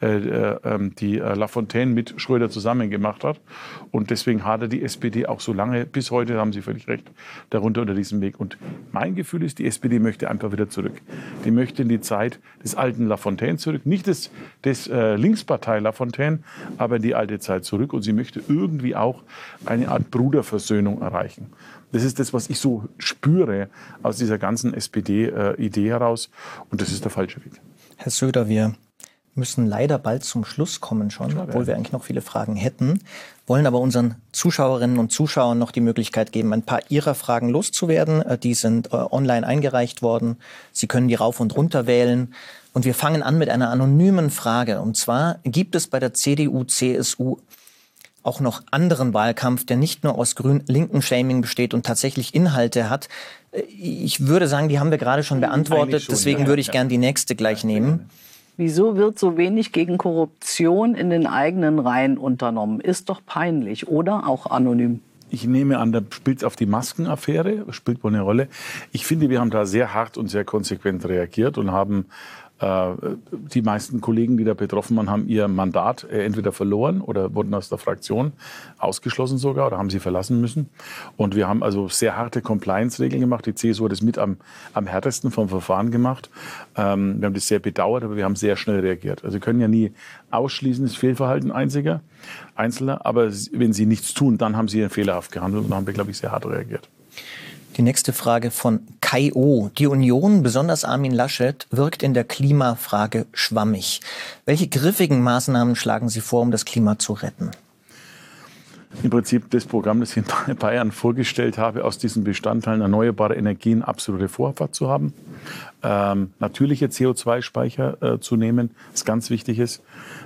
die Lafontaine mit Schröder zusammen gemacht hat. Und deswegen hadert die SPD auch so lange, bis heute, haben Sie völlig recht, darunter unter diesem Weg. Und mein Gefühl ist, die SPD möchte einfach wieder zurück. Die möchte in die Zeit des alten Lafontaine zurück, nicht des Linkspartei Lafontaine, aber in die alte Zeit zurück. Und sie möchte irgendwie auch eine Art Bruderversöhnung erreichen. Das ist das, was ich so spüre aus dieser ganzen SPD-Idee heraus. Und das ist der falsche Weg. Herr Söder, wir müssen leider bald zum Schluss kommen schon, obwohl wir eigentlich noch viele Fragen hätten. Wollen aber unseren Zuschauerinnen und Zuschauern noch die Möglichkeit geben, ein paar Ihrer Fragen loszuwerden. Die sind online eingereicht worden. Sie können die rauf und runter wählen. Und wir fangen an mit einer anonymen Frage. Und zwar, gibt es bei der CDU, CSU auch noch anderen Wahlkampf, der nicht nur aus grün-linken-Shaming besteht und tatsächlich Inhalte hat? Ich würde sagen, die haben wir gerade schon beantwortet. Deswegen würde ich gern die nächste gleich nehmen. Wieso wird so wenig gegen Korruption in den eigenen Reihen unternommen? Ist doch peinlich, oder? Auch anonym. Ich nehme an, da spielt es auf die Maskenaffäre, spielt wohl eine Rolle. Ich finde, wir haben da sehr hart und sehr konsequent reagiert und haben Die meisten Kollegen, die da betroffen waren, haben ihr Mandat entweder verloren oder wurden aus der Fraktion ausgeschlossen sogar oder haben sie verlassen müssen. Und wir haben also sehr harte Compliance-Regeln gemacht. Die CSU hat das mit am härtesten vom Verfahren gemacht. Wir haben das sehr bedauert, aber wir haben sehr schnell reagiert. Also Sie können ja nie ausschließen, das Fehlverhalten Einzelner. Aber wenn Sie nichts tun, dann haben Sie fehlerhaft gehandelt und dann haben wir, glaube ich, sehr hart reagiert. Die nächste Frage von Kai O. Die Union, besonders Armin Laschet, wirkt in der Klimafrage schwammig. Welche griffigen Maßnahmen schlagen Sie vor, um das Klima zu retten? Im Prinzip das Programm, das ich in Bayern vorgestellt habe, aus diesen Bestandteilen erneuerbare Energien absolute Vorfahrt zu haben. Natürliche CO2-Speicher zu nehmen, was ganz wichtig ist.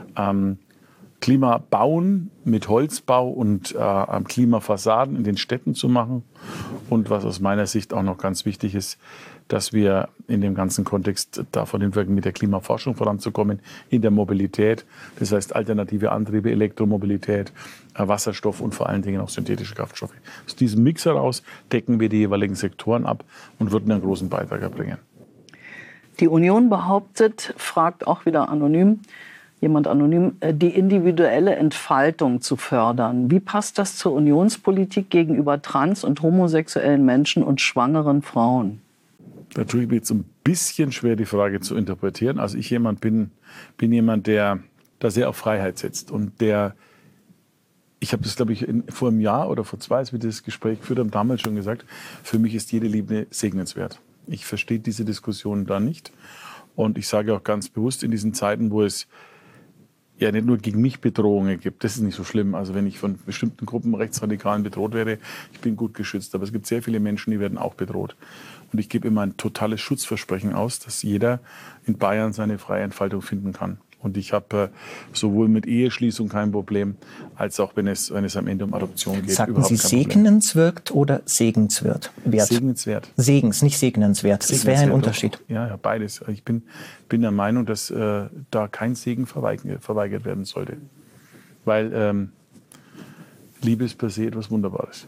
Klima bauen mit Holzbau und Klimafassaden in den Städten zu machen. Und was aus meiner Sicht auch noch ganz wichtig ist, dass wir in dem ganzen Kontext davon hinwirken, mit der Klimaforschung voranzukommen, in der Mobilität. Das heißt alternative Antriebe, Elektromobilität, Wasserstoff und vor allen Dingen auch synthetische Kraftstoffe. Aus diesem Mix heraus decken wir die jeweiligen Sektoren ab und würden einen großen Beitrag erbringen. Die Union behauptet, fragt auch wieder anonym, die individuelle Entfaltung zu fördern. Wie passt das zur Unionspolitik gegenüber trans- und homosexuellen Menschen und schwangeren Frauen? Da tue ich mir jetzt ein bisschen schwer, die Frage zu interpretieren. Also ich bin jemand, der da sehr auf Freiheit setzt. Und ich habe das, glaube ich, vor einem Jahr oder vor 2, als wir das Gespräch geführt haben, damals schon gesagt, für mich ist jede Liebe segnenswert. Ich verstehe diese Diskussion da nicht. Und ich sage auch ganz bewusst, in diesen Zeiten, wo es ja nicht nur gegen mich Bedrohungen gibt, das ist nicht so schlimm. Also wenn ich von bestimmten Gruppen Rechtsradikalen bedroht werde, ich bin gut geschützt. Aber es gibt sehr viele Menschen, die werden auch bedroht. Und ich gebe immer ein totales Schutzversprechen aus, dass jeder in Bayern seine freie Entfaltung finden kann. Und ich habe sowohl mit Eheschließung kein Problem, als auch wenn es am Ende um Adoption geht. Sagten Sie segnenswert oder segenswert? Segenswert. Segens, nicht segnenswert. Das wäre ein Unterschied. Ja, beides. Ich bin der Meinung, dass da kein Segen verweigert werden sollte. Weil Liebe ist per se etwas Wunderbares.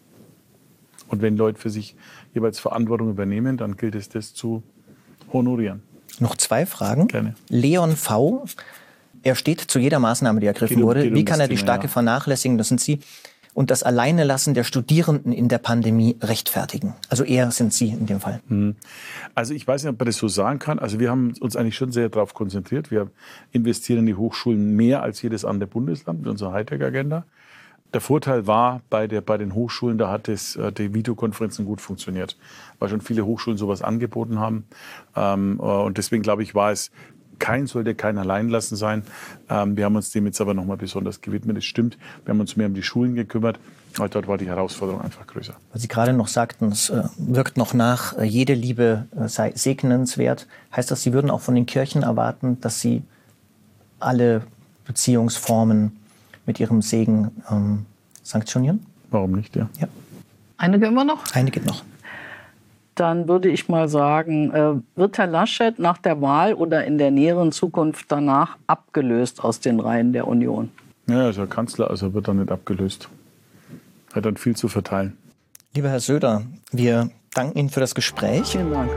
Und wenn Leute für sich jeweils Verantwortung übernehmen, dann gilt es, das zu honorieren. Noch 2 Fragen. Gerne. Leon V. Er steht zu jeder Maßnahme, die ergriffen wurde. Wie kann er die starke Vernachlässigung, das sind Sie, und das Alleinelassen der Studierenden in der Pandemie rechtfertigen? Also sind Sie in dem Fall. Also ich weiß nicht, ob man das so sagen kann. Also wir haben uns eigentlich schon sehr darauf konzentriert. Wir investieren in die Hochschulen mehr als jedes andere Bundesland mit unserer Hightech-Agenda. Der Vorteil war bei den Hochschulen, da hat die Videokonferenzen gut funktioniert, weil schon viele Hochschulen sowas angeboten haben. Und deswegen, glaube ich, sollte kein Alleinlassen sein. Wir haben uns dem jetzt aber nochmal besonders gewidmet. Es stimmt, wir haben uns mehr um die Schulen gekümmert, weil dort war die Herausforderung einfach größer. Weil Sie gerade noch sagten, es wirkt noch nach, jede Liebe sei segnenswert. Heißt das, Sie würden auch von den Kirchen erwarten, dass sie alle Beziehungsformen mit ihrem Segen sanktionieren? Warum nicht, ja. Eine gehen wir noch? Eine geht noch. Dann würde ich mal sagen, wird Herr Laschet nach der Wahl oder in der näheren Zukunft danach abgelöst aus den Reihen der Union? Ja, er ist ja Kanzler, also wird er nicht abgelöst. Er hat dann viel zu verteilen. Lieber Herr Söder, wir danken Ihnen für das Gespräch. Vielen Dank.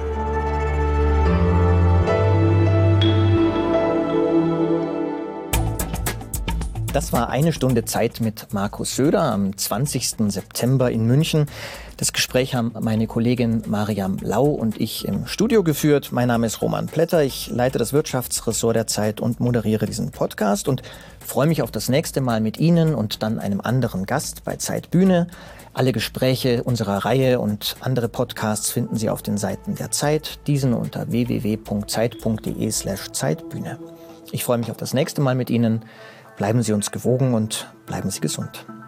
Das war eine Stunde Zeit mit Markus Söder am 20. September in München. Das Gespräch haben meine Kollegin Mariam Lau und ich im Studio geführt. Mein Name ist Roman Plätter. Ich leite das Wirtschaftsressort der Zeit und moderiere diesen Podcast und freue mich auf das nächste Mal mit Ihnen und dann einem anderen Gast bei Zeitbühne. Alle Gespräche unserer Reihe und andere Podcasts finden Sie auf den Seiten der Zeit, diesen unter www.zeit.de/Zeitbühne. Ich freue mich auf das nächste Mal mit Ihnen. Bleiben Sie uns gewogen und bleiben Sie gesund.